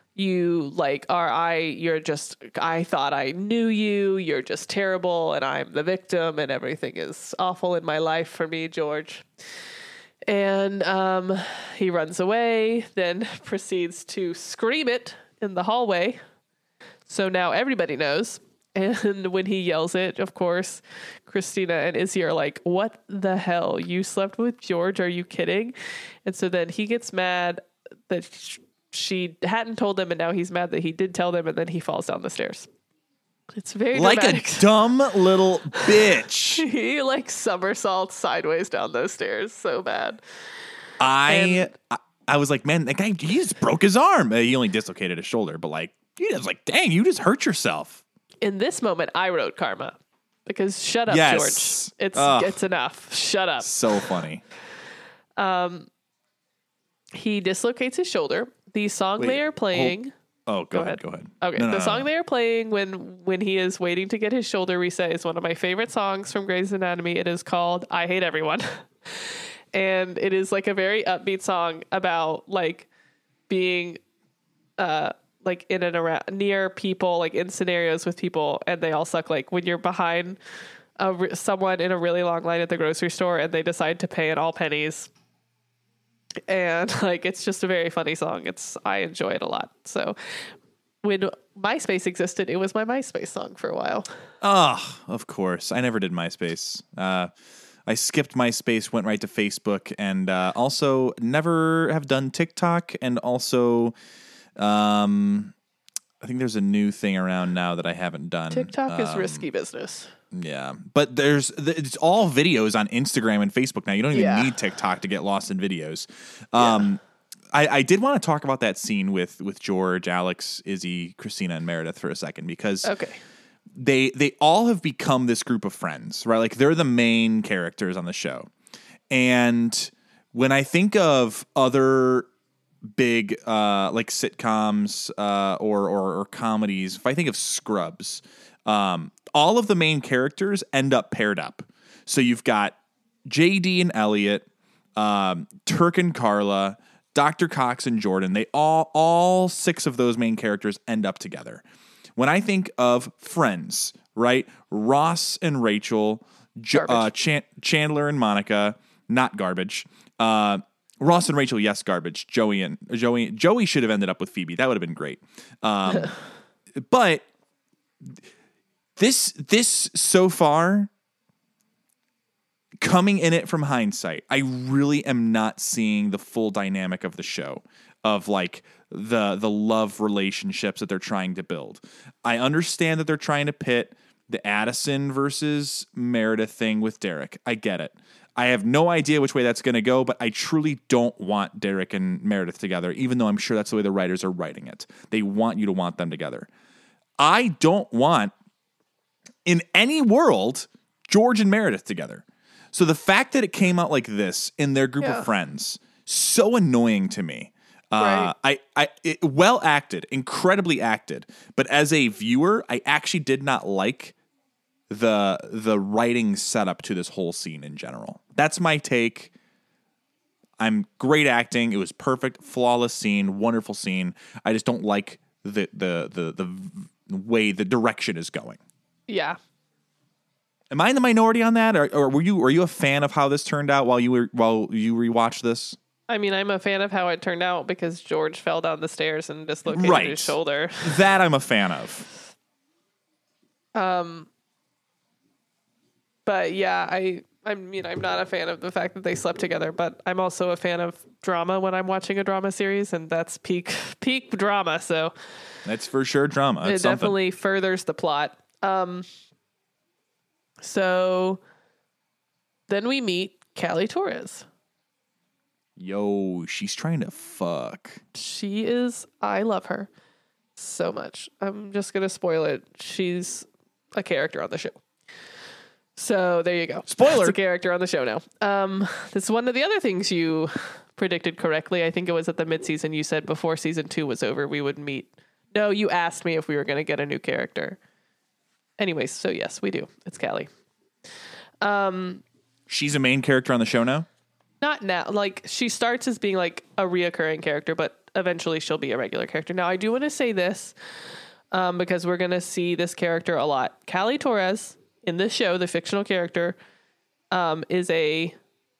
B: I thought I knew you. You're just terrible. And I'm the victim and everything is awful in my life for me, George." And he runs away, then proceeds to scream it in the hallway. So now everybody knows. And when he yells it, of course, Christina and Izzy are like, "What the hell? You slept with George? Are you kidding?" And so then he gets mad that she hadn't told him, and now he's mad that he did tell them, and then he falls down the stairs. It's very
C: like
B: dramatic.
C: A dumb little bitch.
B: He somersaults sideways down those stairs so bad.
C: I was like, man, that guy, he just broke his arm. He only dislocated his shoulder, but like, he was like, dang, you just hurt yourself.
B: In this moment, I wrote karma because shut up,
C: yes.
B: George. It's enough. Shut up.
C: So funny.
B: He dislocates his shoulder. The song they are playing.
C: Oh, go ahead.
B: Okay,
C: No,
B: the
C: no,
B: song
C: no.
B: they are playing when he is waiting to get his shoulder reset is one of my favorite songs from Grey's Anatomy. It is called "I Hate Everyone," and it is like a very upbeat song about like being like in and around near people, like in scenarios with people, and they all suck. Like when you're behind someone in a really long line at the grocery store, and they decide to pay in all pennies. And like it's just a very funny song. I enjoy it a lot. So when MySpace existed, it was my MySpace song for a while.
C: Oh, of course. I never did MySpace. I skipped MySpace, went right to Facebook, and also never have done TikTok. And also, I think there's a new thing around now that I haven't done.
B: TikTok is risky business.
C: Yeah, but it's all videos on Instagram and Facebook now. You don't even need TikTok to get lost in videos. I did want to talk about that scene with George, Alex, Izzy, Christina, and Meredith for a second because they all have become this group of friends, right? Like they're the main characters on the show. And when I think of other big like sitcoms or comedies, if I think of Scrubs, all of the main characters end up paired up. So you've got JD and Elliot, Turk and Carla, Dr. Cox and Jordan. They all six of those main characters end up together. When I think of Friends, right? Ross and Rachel, Chandler and Monica, not garbage. Ross and Rachel, yes, garbage. Joey should have ended up with Phoebe. That would have been great. But this so far, coming in it from hindsight, I really am not seeing the full dynamic of the show, of like the love relationships that they're trying to build. I understand that they're trying to pit the Addison versus Meredith thing with Derek. I get it. I have no idea which way that's going to go, but I truly don't want Derek and Meredith together, even though I'm sure that's the way the writers are writing it. They want you to want them together. I don't want, in any world, George and Meredith together. So the fact that it came out like this in their group of friends, so annoying to me.
B: Right.
C: Well acted, incredibly acted. But as a viewer, I actually did not like the writing setup to this whole scene in general. That's my take. I'm great acting. It was perfect, flawless scene, wonderful scene. I just don't like the way the direction is going.
B: Yeah.
C: Am I in the minority on that, or were you a fan of how this turned out while you rewatched this?
B: I mean, I'm a fan of how it turned out because George fell down the stairs and dislocated his shoulder.
C: That I'm a fan of.
B: But yeah, I mean, I'm not a fan of the fact that they slept together, but I'm also a fan of drama when I'm watching a drama series, and that's peak drama. So
C: that's for sure drama.
B: It definitely furthers the plot. So then we meet Callie Torres.
C: Yo, she's trying to fuck.
B: She is. I love her so much. I'm just going to spoil it. She's a character on the show. So there you go.
C: Spoiler.
B: It's a character on the show now. This is one of the other things you predicted correctly. I think it was at the midseason. You said before season 2 was over, we would meet. No, you asked me if we were going to get a new character. Anyways, so yes, we do. It's Callie.
C: She's a main character on the show now?
B: Not now. Like, she starts as being like a reoccurring character, but eventually she'll be a regular character. Now, I do want to say this, because we're going to see this character a lot. Callie Torres in this show, the fictional character, is I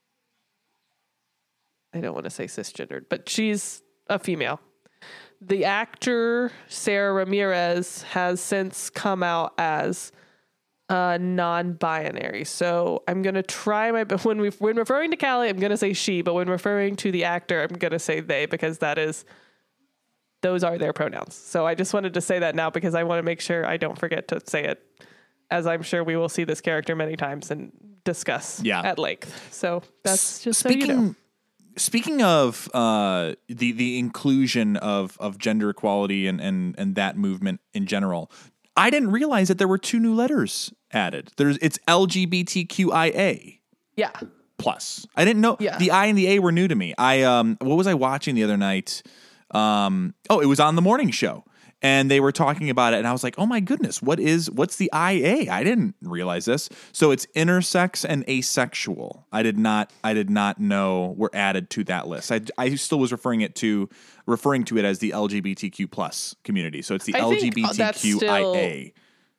B: don't want to say cisgendered, but she's a female. The actor Sarah Ramirez has since come out as non-binary. So I'm going to try when referring to Callie, I'm going to say she, but when referring to the actor, I'm going to say they, because those are their pronouns. So I just wanted to say that now because I want to make sure I don't forget to say it, as I'm sure we will see this character many times and discuss at length. So that's just so you know.
C: Speaking of the inclusion of gender equality and that movement in general, I didn't realize that there were 2 new letters added. It's LGBTQIA.
B: Yeah.
C: Plus. I didn't know the I and the A were new to me. What was I watching the other night? It was on the morning show. and they were talking about it, and I was like, oh my goodness, what's the IA? I didn't realize this. So it's intersex and asexual. I did not know were added to that list. I still was referring to it as the LGBTQ plus community. So it's the LGBTQIA.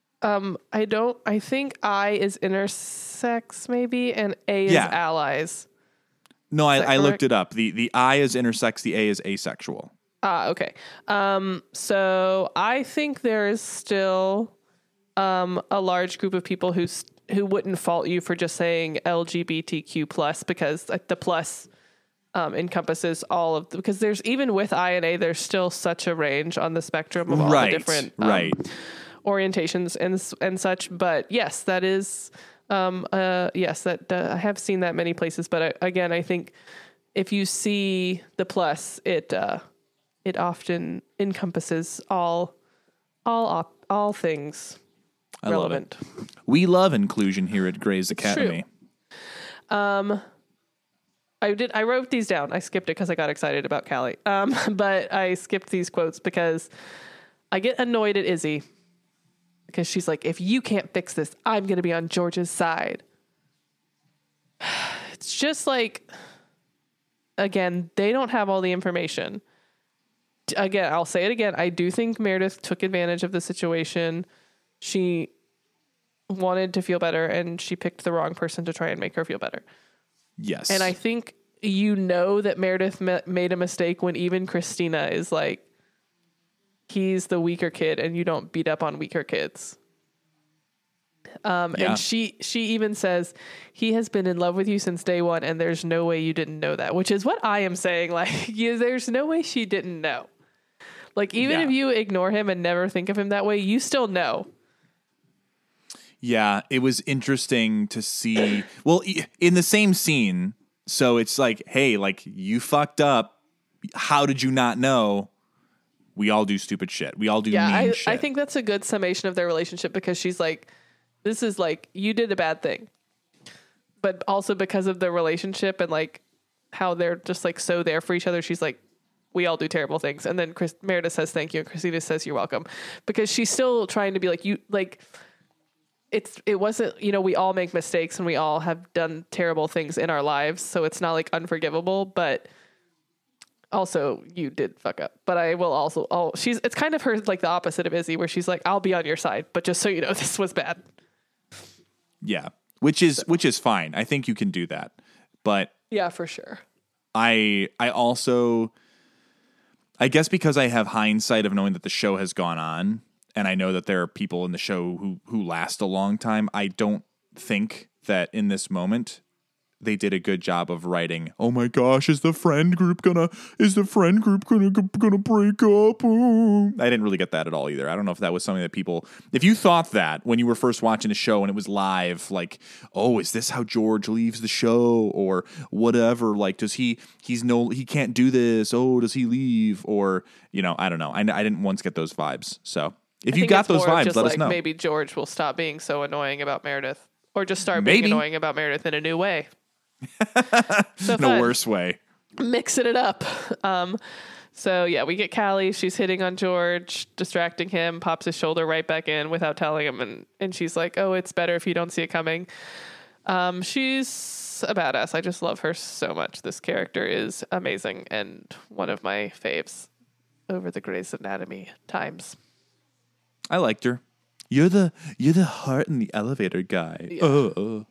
B: I think I is intersex maybe, and A is allies.
C: No, I looked it up. The I is intersex, the A is asexual.
B: Okay. So I think there is still a large group of people who wouldn't fault you for just saying LGBTQ plus, because the plus encompasses all of because there's, even with I and A, there's still such a range on the spectrum of all the different orientations and such. But yes, that is I have seen that many places. But again, I think if you see the plus, it often encompasses all things relevant.
C: We love inclusion here at Grey's Academy.
B: I wrote these down. I skipped it because I got excited about Callie. But I skipped these quotes because I get annoyed at Izzy because she's like, if you can't fix this, I'm going to be on George's side. It's just like, again, they don't have all the information. Again, I'll say it again. I do think Meredith took advantage of the situation. She wanted to feel better, and she picked the wrong person to try and make her feel better.
C: Yes.
B: And I think that Meredith made a mistake when even Christina is like, he's the weaker kid and you don't beat up on weaker kids. And she even says, he has been in love with you since day one, and there's no way you didn't know that, which is what I am saying. Like, there's no way she didn't know. Like, even if you ignore him and never think of him that way, you still know.
C: Yeah, it was interesting to see. Well, in the same scene, so it's like, hey, like, you fucked up. How did you not know? We all do stupid shit. We all do mean shit.
B: I think that's a good summation of their relationship, because she's like, this is like, you did a bad thing. But also because of the relationship and like how they're just like so there for each other, she's like, we all do terrible things. And then Meredith says thank you, and Christina says you're welcome, because she's still trying to be like, you, like, it wasn't, we all make mistakes and we all have done terrible things in our lives, so it's not like unforgivable, but also you did fuck up. But I will also, it's kind of her, like, the opposite of Izzy, where she's like, I'll be on your side, but just so you know, this was bad.
C: Yeah, which is fine. I think you can do that. But
B: yeah, for sure.
C: I also, I guess because I have hindsight of knowing that the show has gone on, and I know that there are people in the show who last a long time, I don't think that in this moment they did a good job of writing, oh my gosh, is the friend group gonna break up? Ooh. I didn't really get that at all either. I don't know if that was something that people, if you thought that when you were first watching the show and it was live, like, oh, is this how George leaves the show or whatever? Like, does he can't do this. Oh, does he leave? Or, I don't know. I didn't once get those vibes. So if you got those vibes, let us know.
B: Maybe George will stop being so annoying about Meredith, or just start being annoying about Meredith in a new way.
C: In a worse way.
B: Mixing it up. So yeah, we get Callie. She's hitting on George, distracting him, pops his shoulder right back in without telling him. And she's like, oh, it's better if you don't see it coming. She's a badass. I just love her so much. This character is amazing and one of my faves over the Grey's Anatomy times.
C: I liked her. You're the heart in the elevator guy. Yeah. Oh.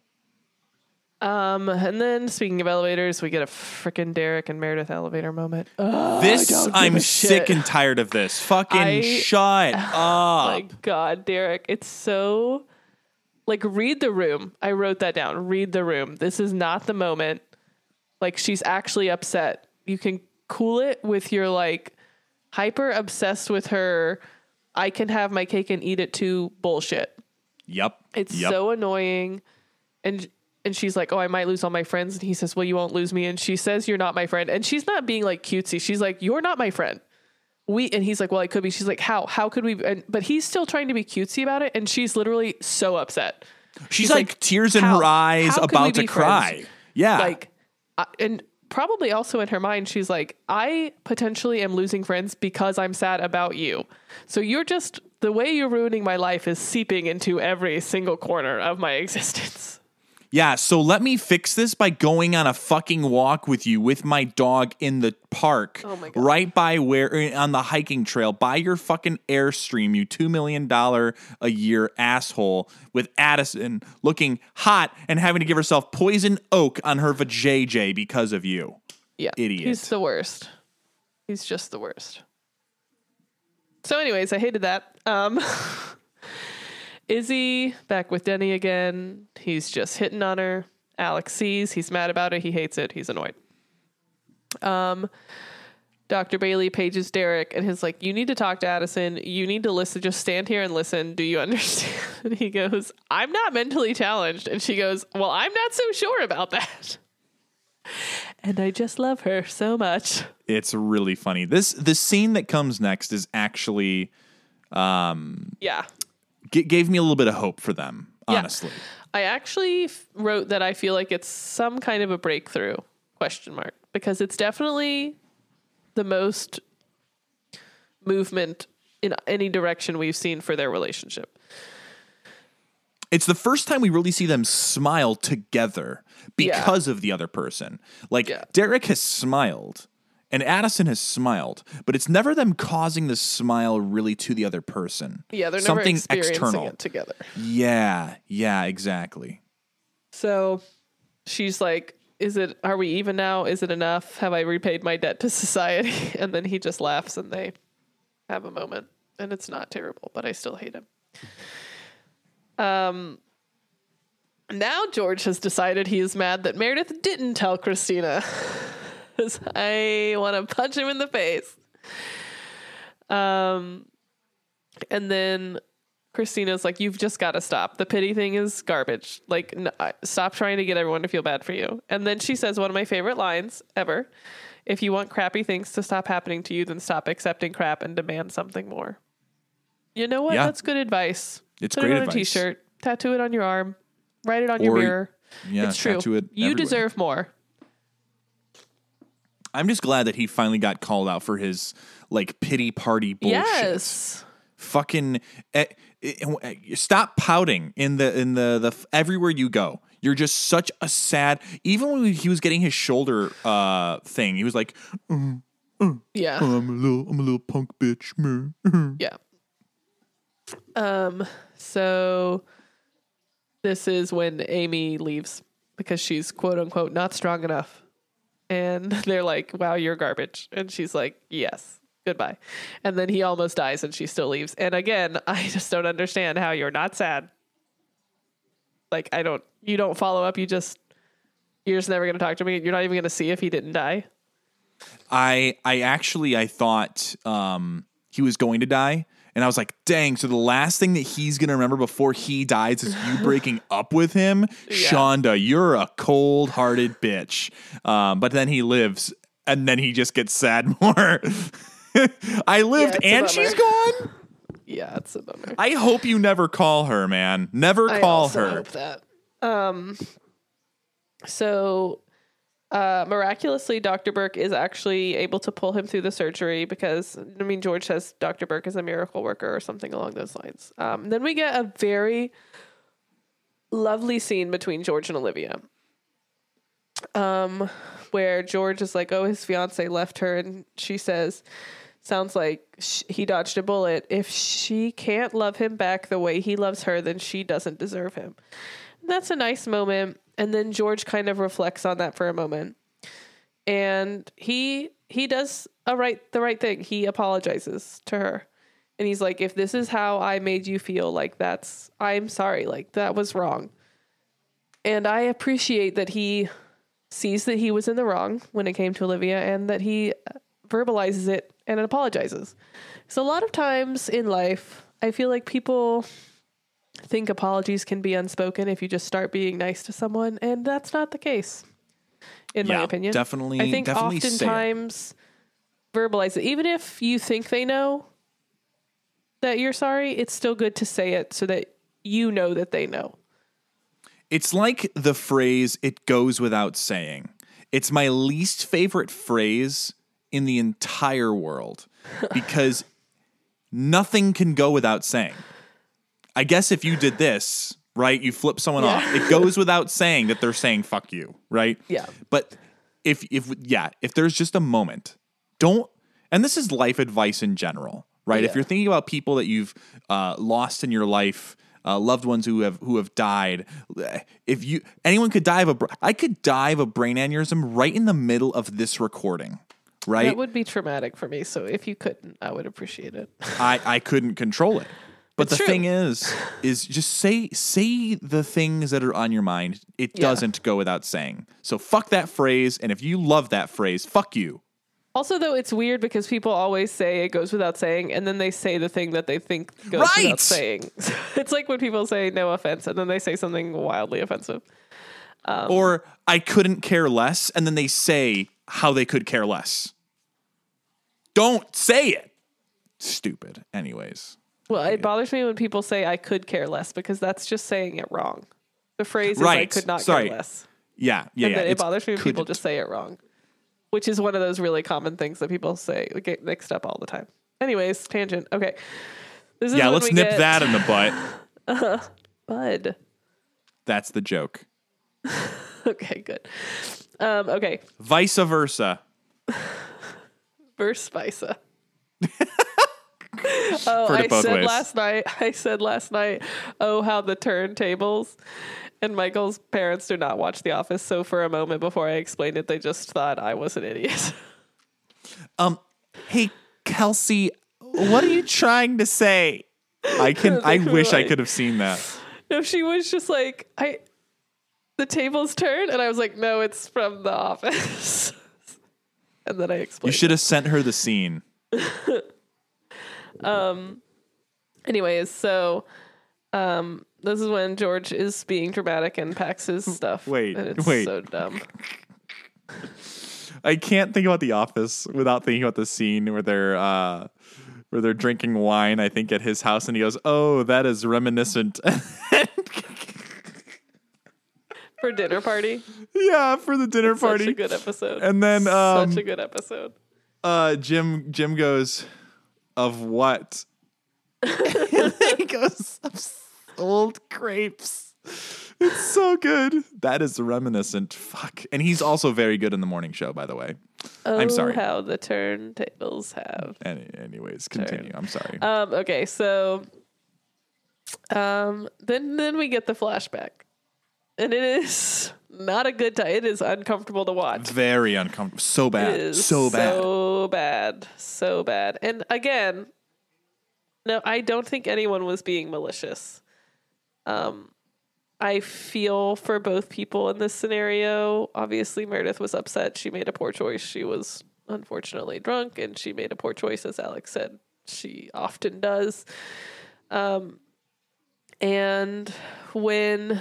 B: And then speaking of elevators, we get a freaking Derek and Meredith elevator moment.
C: I'm sick and tired of this. Fucking shut up.
B: My God, Derek, it's so, like, read the room. I wrote that down. Read the room. This is not the moment. Like, she's actually upset. You can cool it with your, like, hyper obsessed with her, I can have my cake and eat it too bullshit.
C: Yep.
B: It's so annoying. And she's like, oh, I might lose all my friends. And he says, well, you won't lose me. And she says, you're not my friend. And she's not being like cutesy. She's like, you're not my friend. And he's like, well, I could be. She's like, how could we? But he's still trying to be cutesy about it. And she's literally so upset.
C: She's like tears in her eyes, about to cry.
B: Friends?
C: Yeah.
B: Like, and probably also in her mind, she's like, I potentially am losing friends because I'm sad about you. So the way you're ruining my life is seeping into every single corner of my existence.
C: Yeah, so let me fix this by going on a fucking walk with you with my dog in the park.
B: Oh my God.
C: Right by on the hiking trail, by your fucking Airstream, you $2 million a year asshole, with Addison looking hot and having to give herself poison oak on her vajayjay because of you.
B: Yeah.
C: Idiot.
B: He's the worst. He's just the worst. So anyways, I hated that. Izzy back with Denny again. He's just hitting on her. Alex sees. He's mad about it. He hates it. He's annoyed. Dr. Bailey pages Derek and he's like, you need to talk to Addison. You need to listen. Just stand here and listen. Do you understand? And he goes, I'm not mentally challenged. And she goes, well, I'm not so sure about that. And I just love her so much.
C: It's really funny. The scene that comes next is actually gave me a little bit of hope for them, honestly.
B: Yeah. I actually wrote that I feel like it's some kind of a breakthrough, ? Because it's definitely the most movement in any direction we've seen for their relationship.
C: It's the first time we really see them smile together because of the other person. Derek has smiled and Addison has smiled, but it's never them causing the smile really to the other person.
B: Yeah, they're
C: something
B: never experiencing
C: external
B: it together.
C: Yeah, exactly.
B: So she's like, are we even now? Is it enough? Have I repaid my debt to society? And then he just laughs and they have a moment. And it's not terrible, but I still hate him. Now George has decided he is mad that Meredith didn't tell Christina. I want to punch him in the face. And then Christina's like, you've just got to stop. The pity thing is garbage. Like, no, stop trying to get everyone to feel bad for you. And then she says one of my favorite lines ever. If you want crappy things to stop happening to you, then stop accepting crap and demand something more. You know what?
C: Yeah.
B: That's good advice.
C: It's
B: Put
C: great
B: it on
C: advice.
B: A t-shirt, tattoo it on your arm, write it on your mirror.
C: Yeah,
B: it's true.
C: tattoo it
B: you
C: everywhere.
B: deserve more.
C: I'm just glad that he finally got called out for his pity party bullshit.
B: Yes.
C: Fucking stop pouting in the everywhere you go. You're just such a sad. Even when he was getting his shoulder thing, he was like,
B: Yeah.
C: I'm a little punk bitch.
B: Yeah. So this is when Amy leaves because she's quote unquote not strong enough. And they're like, wow, you're garbage. And she's like, yes, goodbye. And then he almost dies and she still leaves. And again, I just don't understand how you're not sad. Like, you don't follow up. You're just never going to talk to me. You're not even going to see if he didn't die.
C: I thought he was going to die. And I was like, dang, so the last thing that he's going to remember before he dies is you breaking up with him? Yeah. Shonda, you're a cold-hearted bitch. But then he lives, and then he just gets sad more. I lived, and she's gone?
B: Yeah, it's a bummer.
C: I hope you never call her, man. Never call her.
B: I hope that. So... miraculously, Dr. Burke is actually able to pull him through the surgery because, George says Dr. Burke is a miracle worker or something along those lines. Then we get a very lovely scene between George and Olivia, where George is like, oh, his fiance left her. And she says, sounds like he dodged a bullet. If she can't love him back the way he loves her, then she doesn't deserve him. And that's a nice moment. And then George kind of reflects on that for a moment. And he does the right thing. He apologizes to her. And he's like, if this is how I made you feel, I'm sorry, that was wrong. And I appreciate that he sees that he was in the wrong when it came to Olivia and that he verbalizes it and apologizes. So a lot of times in life, I feel like people think apologies can be unspoken if you just start being nice to someone, and that's not the case, in my opinion.
C: Definitely.
B: I think oftentimes verbalize it. Even if you think they know that you're sorry, it's still good to say it so that you know that they know.
C: It's like the phrase, it goes without saying. It's my least favorite phrase in the entire world because nothing can go without saying. I guess if you did this, right, you flip someone off, it goes without saying that they're saying fuck you, right?
B: Yeah.
C: But if there's just a moment, don't, and this is life advice in general, right?
B: Yeah.
C: If you're thinking about people that you've lost in your life, loved ones who have died, anyone could die of I could die of a brain aneurysm right in the middle of this recording, right?
B: That would be traumatic for me. So if you couldn't, I would appreciate it.
C: I couldn't control it. But
B: It's
C: the
B: true.
C: thing is just say the things that are on your mind. It doesn't go without saying. So fuck that phrase. And if you love that phrase, fuck you.
B: Also, though, it's weird because people always say it goes without saying, and then they say the thing that they think goes without saying. It's like when people say no offense, and then they say something wildly offensive.
C: Or I couldn't care less, and then they say how they could care less. Don't say it. Stupid. Anyways.
B: Well, it bothers me when people say I could care less because that's just saying it wrong. The phrase is I could not care less.
C: Yeah.
B: And then it bothers me when people just say it wrong, which is one of those really common things that people say, get mixed up all the time. Anyways, tangent. Okay. This is
C: let's nip that in the butt.
B: Bud.
C: That's the joke.
B: Okay, good. Okay.
C: Vice versa.
B: Verse Visa. I said last night, oh, how the turntables. And Michael's parents do not watch The Office, so for a moment before I explained it, they just thought I was an idiot.
C: Hey, Kelsey, what are you trying to say? I wish I could have seen that.
B: No, she was just like, the tables turn, and I was like, no, it's from The Office. And then I explained.
C: You should have sent her the scene.
B: Anyways, so this is when George is being dramatic and packs his stuff.
C: Wait.
B: And it's so dumb.
C: I can't think about The Office without thinking about the scene where they're drinking wine, I think, at his house, and he goes, "Oh, that is reminiscent."
B: For dinner party.
C: Yeah, for the dinner party.
B: Such a good episode.
C: And then
B: such a good episode.
C: Jim goes, "Of what?" And he goes, "Old grapes." It's so good. That is reminiscent. Fuck. And he's also very good in the morning show, by the way. I'm sorry.
B: How the turntables have.
C: Anyways, continue. I'm sorry.
B: Okay, so then we get the flashback. And it is not a good time. It is uncomfortable to watch.
C: Very uncomfortable. So bad.
B: It is
C: so bad.
B: So bad. And again, no, I don't think anyone was being malicious. I feel for both people in this scenario. Obviously, Meredith was upset. She made a poor choice. She was unfortunately drunk, and she made a poor choice, as Alex said. She often does. And when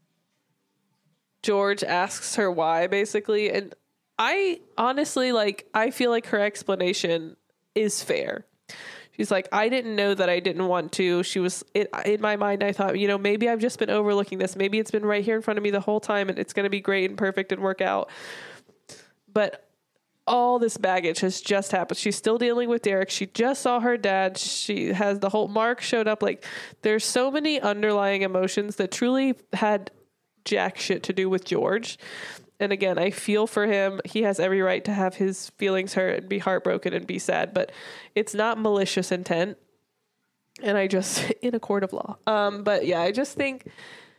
B: George asks her why, basically, and I honestly, I feel like her explanation is fair. She's like, I didn't know that I didn't want to. She was, in my mind, I thought, maybe I've just been overlooking this. Maybe it's been right here in front of me the whole time, and it's going to be great and perfect and work out. But all this baggage has just happened. She's still dealing with Derek. She just saw her dad. She has the whole, Mark showed up. There's so many underlying emotions that truly had jack shit to do with George. And again, I feel for him. He has every right to have his feelings hurt and be heartbroken and be sad, but it's not malicious intent. And I just, in a court of law. But yeah, I just think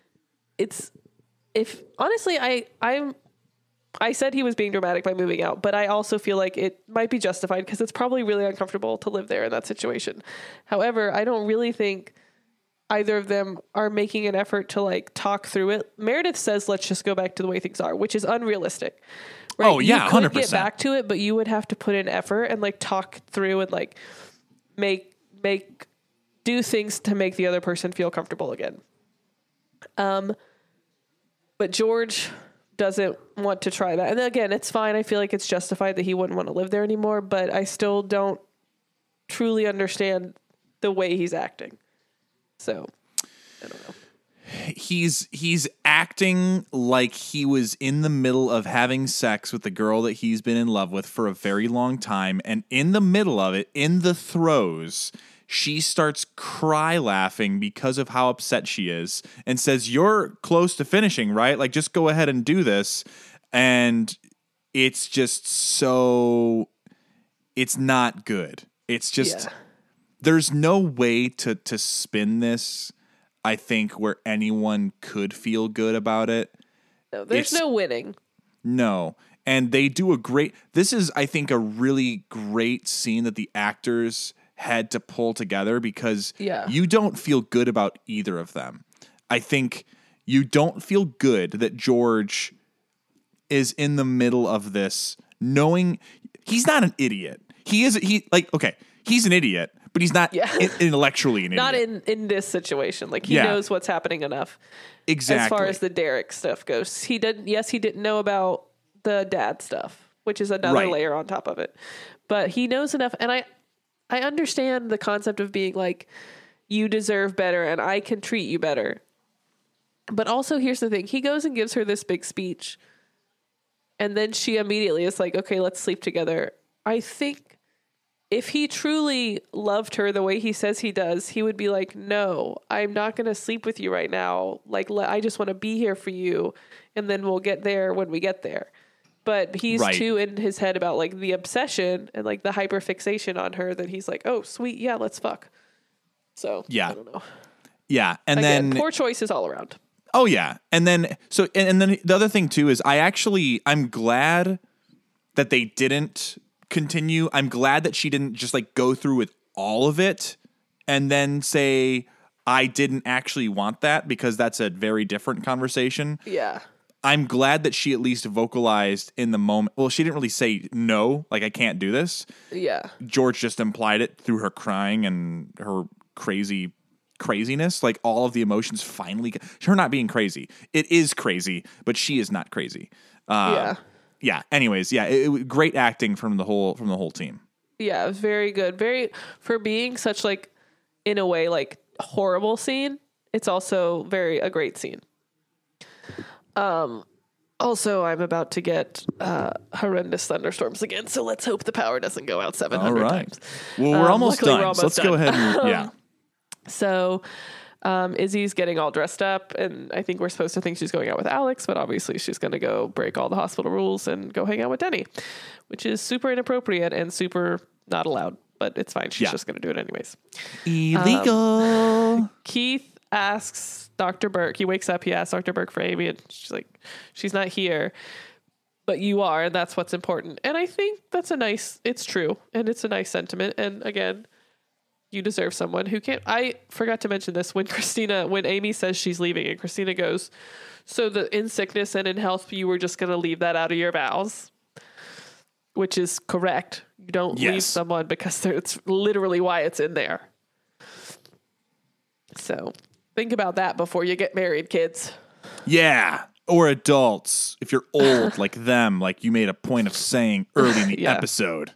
B: honestly, I said he was being dramatic by moving out, but I also feel like it might be justified because it's probably really uncomfortable to live there in that situation. However, I don't really think either of them are making an effort to talk through it. Meredith says, let's just go back to the way things are, which is unrealistic. Right?
C: Oh yeah, 100%.
B: You could get back to it, but you would have to put in effort and talk through and do things to make the other person feel comfortable again. But George doesn't want to try that. And again, it's fine. I feel like it's justified that he wouldn't want to live there anymore, but I still don't truly understand the way he's acting. So, I don't know.
C: He's acting like he was in the middle of having sex with the girl that he's been in love with for a very long time. And in the middle of it, in the throes, she starts cry laughing because of how upset she is and says, "You're close to finishing, right? Like, just go ahead and do this." And it's just so, it's not good. It's just, there's no way to spin this, I think, where anyone could feel good about it.
B: No, there's no winning.
C: No. And they do this is, I think, a really great scene that the actors had to pull together because you don't feel good about either of them. I think you don't feel good that George is in the middle of this, knowing he's not an idiot. He's an idiot, but he's not intellectually an idiot.
B: Not in this situation. Like, he knows what's happening enough.
C: Exactly.
B: As far as the Derek stuff goes. He didn't know about the dad stuff, which is another layer on top of it. But he knows enough. And I understand the concept of being like, you deserve better and I can treat you better. But also, here's the thing. He goes and gives her this big speech. And then she immediately is like, okay, let's sleep together. I think if he truly loved her the way he says he does, he would be like, no, I'm not going to sleep with you right now. Like, I just want to be here for you. And then we'll get there when we get there. But he's too in his head about like the obsession and like the hyperfixation on her that he's like, oh, sweet. Yeah, let's fuck. So, I don't know.
C: Yeah. And
B: again, poor choices all around.
C: Oh yeah. And then then the other thing too is I'm glad that they didn't continue. I'm glad that she didn't just like go through with all of it and then say, I didn't actually want that, because that's a very different conversation.
B: Yeah.
C: I'm glad that she at least vocalized in the moment. Well, she didn't really say no, like, I can't do this.
B: Yeah.
C: George just implied it through her crying and her craziness. Like, all of the emotions finally, her not being crazy. It is crazy, but she is not crazy. Yeah. Anyways, great acting from the whole team.
B: Yeah, it was very good. For being such like, in a way, like horrible scene. It's also a great scene. Also, I'm about to get horrendous thunderstorms again, so let's hope the power doesn't go out 700 times.
C: Well, we're almost done. So let's go ahead and
B: So Izzy's getting all dressed up, and I think we're supposed to think she's going out with Alex, but obviously she's going to go break all the hospital rules and go hang out with Denny, which is super inappropriate and super not allowed, but it's fine. She's just going to do it anyways.
C: Illegal.
B: Keith asks Dr. Burke, he wakes up, he asks Dr. Burke for Amy, and she's like, she's not here, but you are, and that's what's important. And I think it's true, and it's a nice sentiment. And again, you deserve someone who can't. I forgot to mention this when Amy says she's leaving, and Christina goes, so in sickness and in health, you were just going to leave that out of your vows, which is correct. You don't leave someone because it's literally why it's in there. So think about that before you get married, kids.
C: Yeah. Or adults, if you're old like them, like you made a point of saying early in the episode.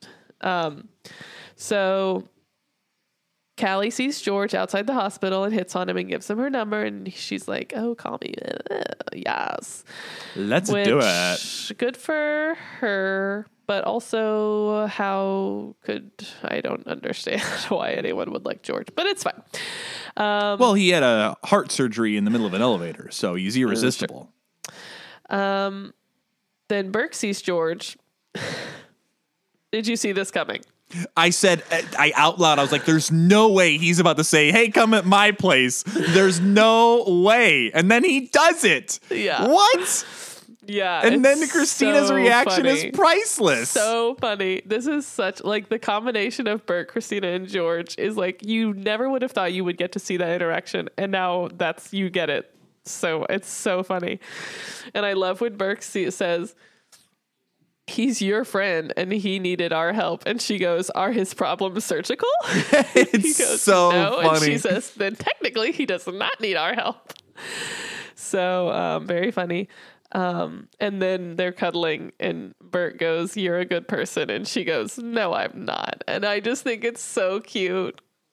B: So Callie sees George outside the hospital and hits on him and gives him her number. And she's like, oh, call me. Yes.
C: Let's do it.
B: Good for her. But also, I don't understand why anyone would like George. But it's fine.
C: Well, he had a heart surgery in the middle of an elevator, so he's irresistible.
B: Then Burke sees George. Did you see this coming?
C: I said, out loud, I was like, there's no way he's about to say, hey, come at my place. There's no way. And then he does it. Yeah. What?
B: Yeah.
C: And then Christina's reaction is priceless.
B: So funny. This is such, like, the combination of Burke, Christina, and George is like, you never would have thought you would get to see that interaction. And now you get it. So it's so funny. And I love when Burke says, he's your friend and he needed our help. And she goes, are his problems surgical?
C: It's he goes, so no. Funny.
B: And she says, then technically he does not need our help. So very funny. And then they're cuddling and Bert goes, you're a good person. And she goes, no, I'm not. And I just think it's so cute.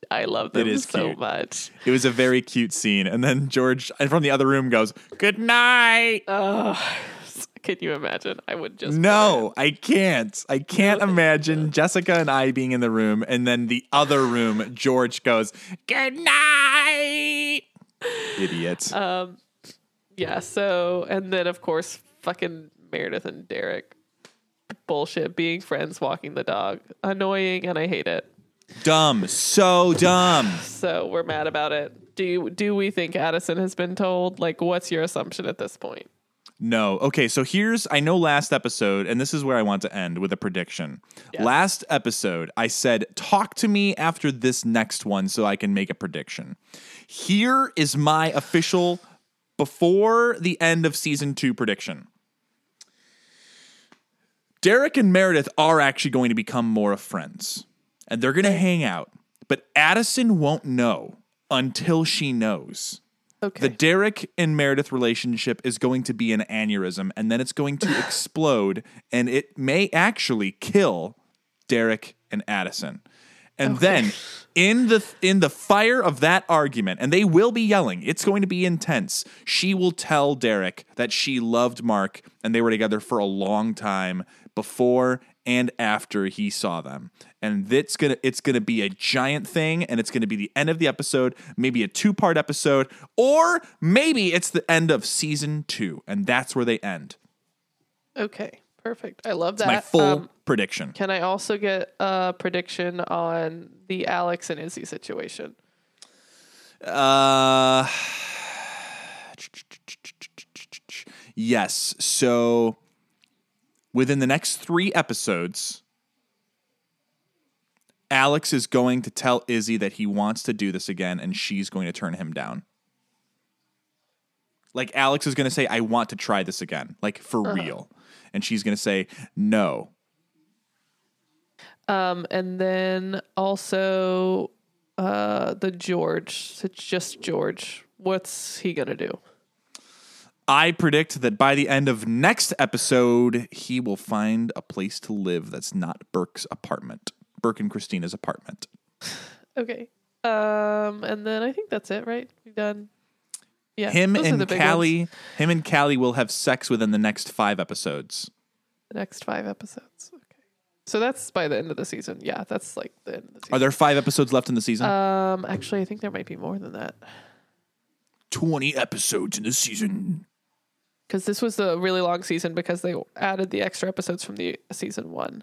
B: I love them
C: is
B: so
C: cute.
B: much.
C: It was a very cute scene. And then George from the other room goes, "Good night."
B: Can you imagine? I would just
C: No, I can't. I can't imagine Jessica and I being in the room, and then the other room, George goes, "Good night." Idiot.
B: Yeah, so, and then of course, fucking Meredith and Derek. Bullshit, being friends, walking the dog. Annoying, and I hate it.
C: Dumb. So dumb.
B: So we're mad about it. Do we think Addison has been told? Like, what's your assumption at this point?
C: No. Okay, so I know last episode, and this is where I want to end with a prediction.
B: Yes.
C: Last episode, I said, talk to me after this next one so I can make a prediction. Here is my official before the end of season 2 prediction. Derek and Meredith are actually going to become more of friends, and they're going to hang out, but Addison won't know until she knows.
B: Okay.
C: The Derek and Meredith relationship is going to be an aneurysm, and then it's going to explode, and it may actually kill Derek and Addison. And then in the fire of that argument, and they will be yelling, it's going to be intense. She will tell Derek that she loved Mark, and they were together for a long time before and after he saw them. And it's gonna be a giant thing, and it's gonna be the end of the episode, maybe a 2-part episode, or maybe it's the end of season 2, and that's where they end.
B: Okay, perfect. I love that.
C: My full prediction.
B: Can I also get a prediction on the Alex and Izzy situation?
C: Yes. So within the next 3 episodes, Alex is going to tell Izzy that he wants to do this again, and she's going to turn him down. Like, Alex is going to say, I want to try this again, like, for real. And she's going to say, no.
B: And then also the George. It's just George. What's he going to do?
C: I predict that by the end of next episode, he will find a place to live that's not Burke's apartment. Burke and Christina's apartment.
B: Okay. And then I think that's it, right? We've done. Yeah.
C: Him
B: those are the
C: and
B: big
C: Callie.
B: ones.
C: Him and Callie will have sex within the next 5 episodes.
B: The next 5 episodes. Okay. So that's by the end of the season. Yeah, that's like the end of the season.
C: Are there 5 episodes left in the season?
B: Actually, I think there might be more than that.
C: 20 episodes in the season.
B: Because this was a really long season because they added the extra episodes from the season 1.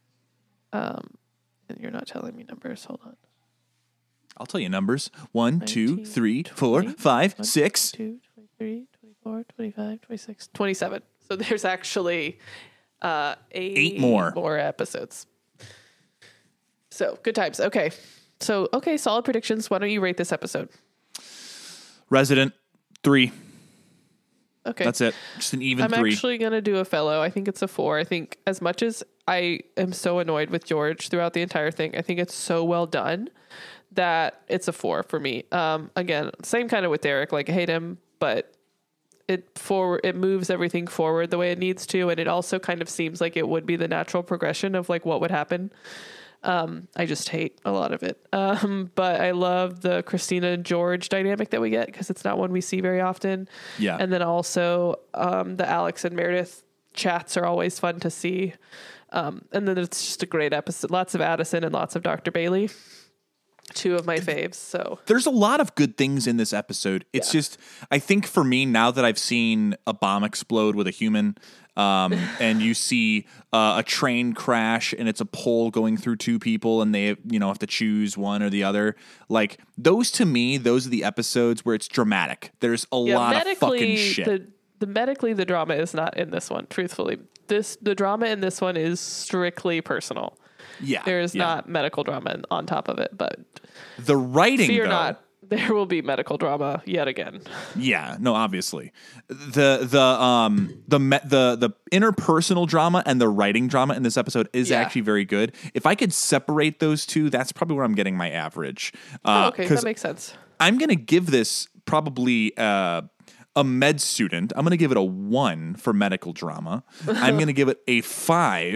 B: And you're not telling me numbers. Hold on.
C: I'll tell you numbers. 1, 2,
B: 19,
C: 3, 4, 5, 6.
B: 22, 23, 24, 25, 26, 27. So there's actually 8 more episodes. So good times. Okay. So, solid predictions. Why don't you rate this episode?
C: Resident 3.
B: Okay.
C: That's it. Just an even
B: I'm
C: 3.
B: actually going to do a fellow. I think it's a 4. I think as much as I am so annoyed with George throughout the entire thing, I think it's so well done that it's a 4 for me. Again, same kind of with Derek. Like, I hate him, but it moves everything forward the way it needs to. And it also kind of seems like it would be the natural progression of like what would happen. I just hate a lot of it. But I love the Christina and George dynamic that we get because it's not one we see very often.
C: Yeah.
B: And then also the Alex and Meredith chats are always fun to see. And then it's just a great episode. Lots of Addison and lots of Dr. Bailey. 2 of my faves. So
C: there's a lot of good things in this episode. It's just, I think for me, now that I've seen a bomb explode with a human, and you see a train crash and it's a pole going through 2 people and they, have to choose one or the other. Like, those to me, those are the episodes where it's dramatic. There's a lot of fucking shit.
B: The drama is not in this one, truthfully. The drama in this one is strictly personal.
C: Yeah.
B: There is not medical drama on top of it, but
C: the writing,
B: fear
C: though,
B: not, there will be medical drama yet again.
C: Yeah, no, obviously. The interpersonal drama and the writing drama in this episode is actually very good. If I could separate those 2, that's probably where I'm getting my average.
B: Okay, that makes sense.
C: I'm going to give this probably a med student. I'm going to give it a 1 for medical drama. I'm going to give it a 5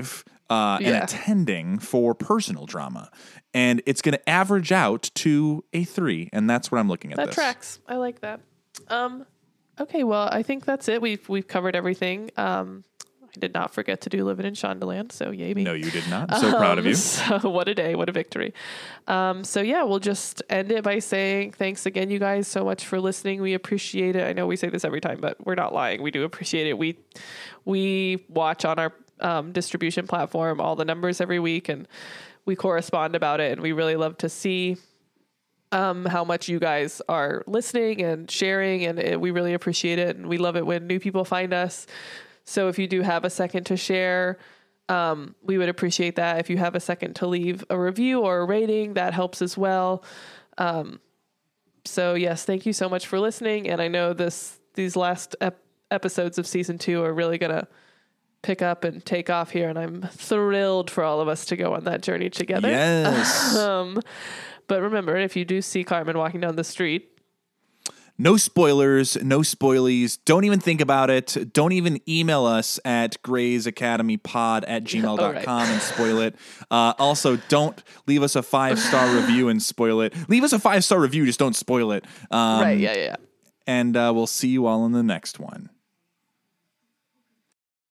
C: and attending for personal drama. And it's going to average out to a 3. And that's what I'm looking at.
B: That tracks. I like that. Okay, well, I think that's it. We've covered everything. I did not forget to do Living in Shondaland, so yay me.
C: No, you did not. I'm so proud of you.
B: So what a day, what a victory. So yeah, we'll just end it by saying thanks again, you guys, so much for listening. We appreciate it. I know we say this every time, but we're not lying. We do appreciate it. We watch on our distribution platform all the numbers every week, and we correspond about it, and we really love to see how much you guys are listening and sharing, and we really appreciate it. And we love it when new people find us. So if you do have a second to share, we would appreciate that. If you have a second to leave a review or a rating, that helps as well. So yes, thank you so much for listening. And I know these last episodes of season 2 are really going to pick up and take off here. And I'm thrilled for all of us to go on that journey together.
C: Yes.
B: But remember, if you do see Carmen walking down the street,
C: no spoilers, no spoilies. Don't even think about it. Don't even email us at graysacademypod@gmail.com and spoil it. Also, don't leave us a 5-star review and spoil it. Leave us a 5-star review, just don't spoil it.
B: Right, yeah.
C: And we'll see you all in the next one.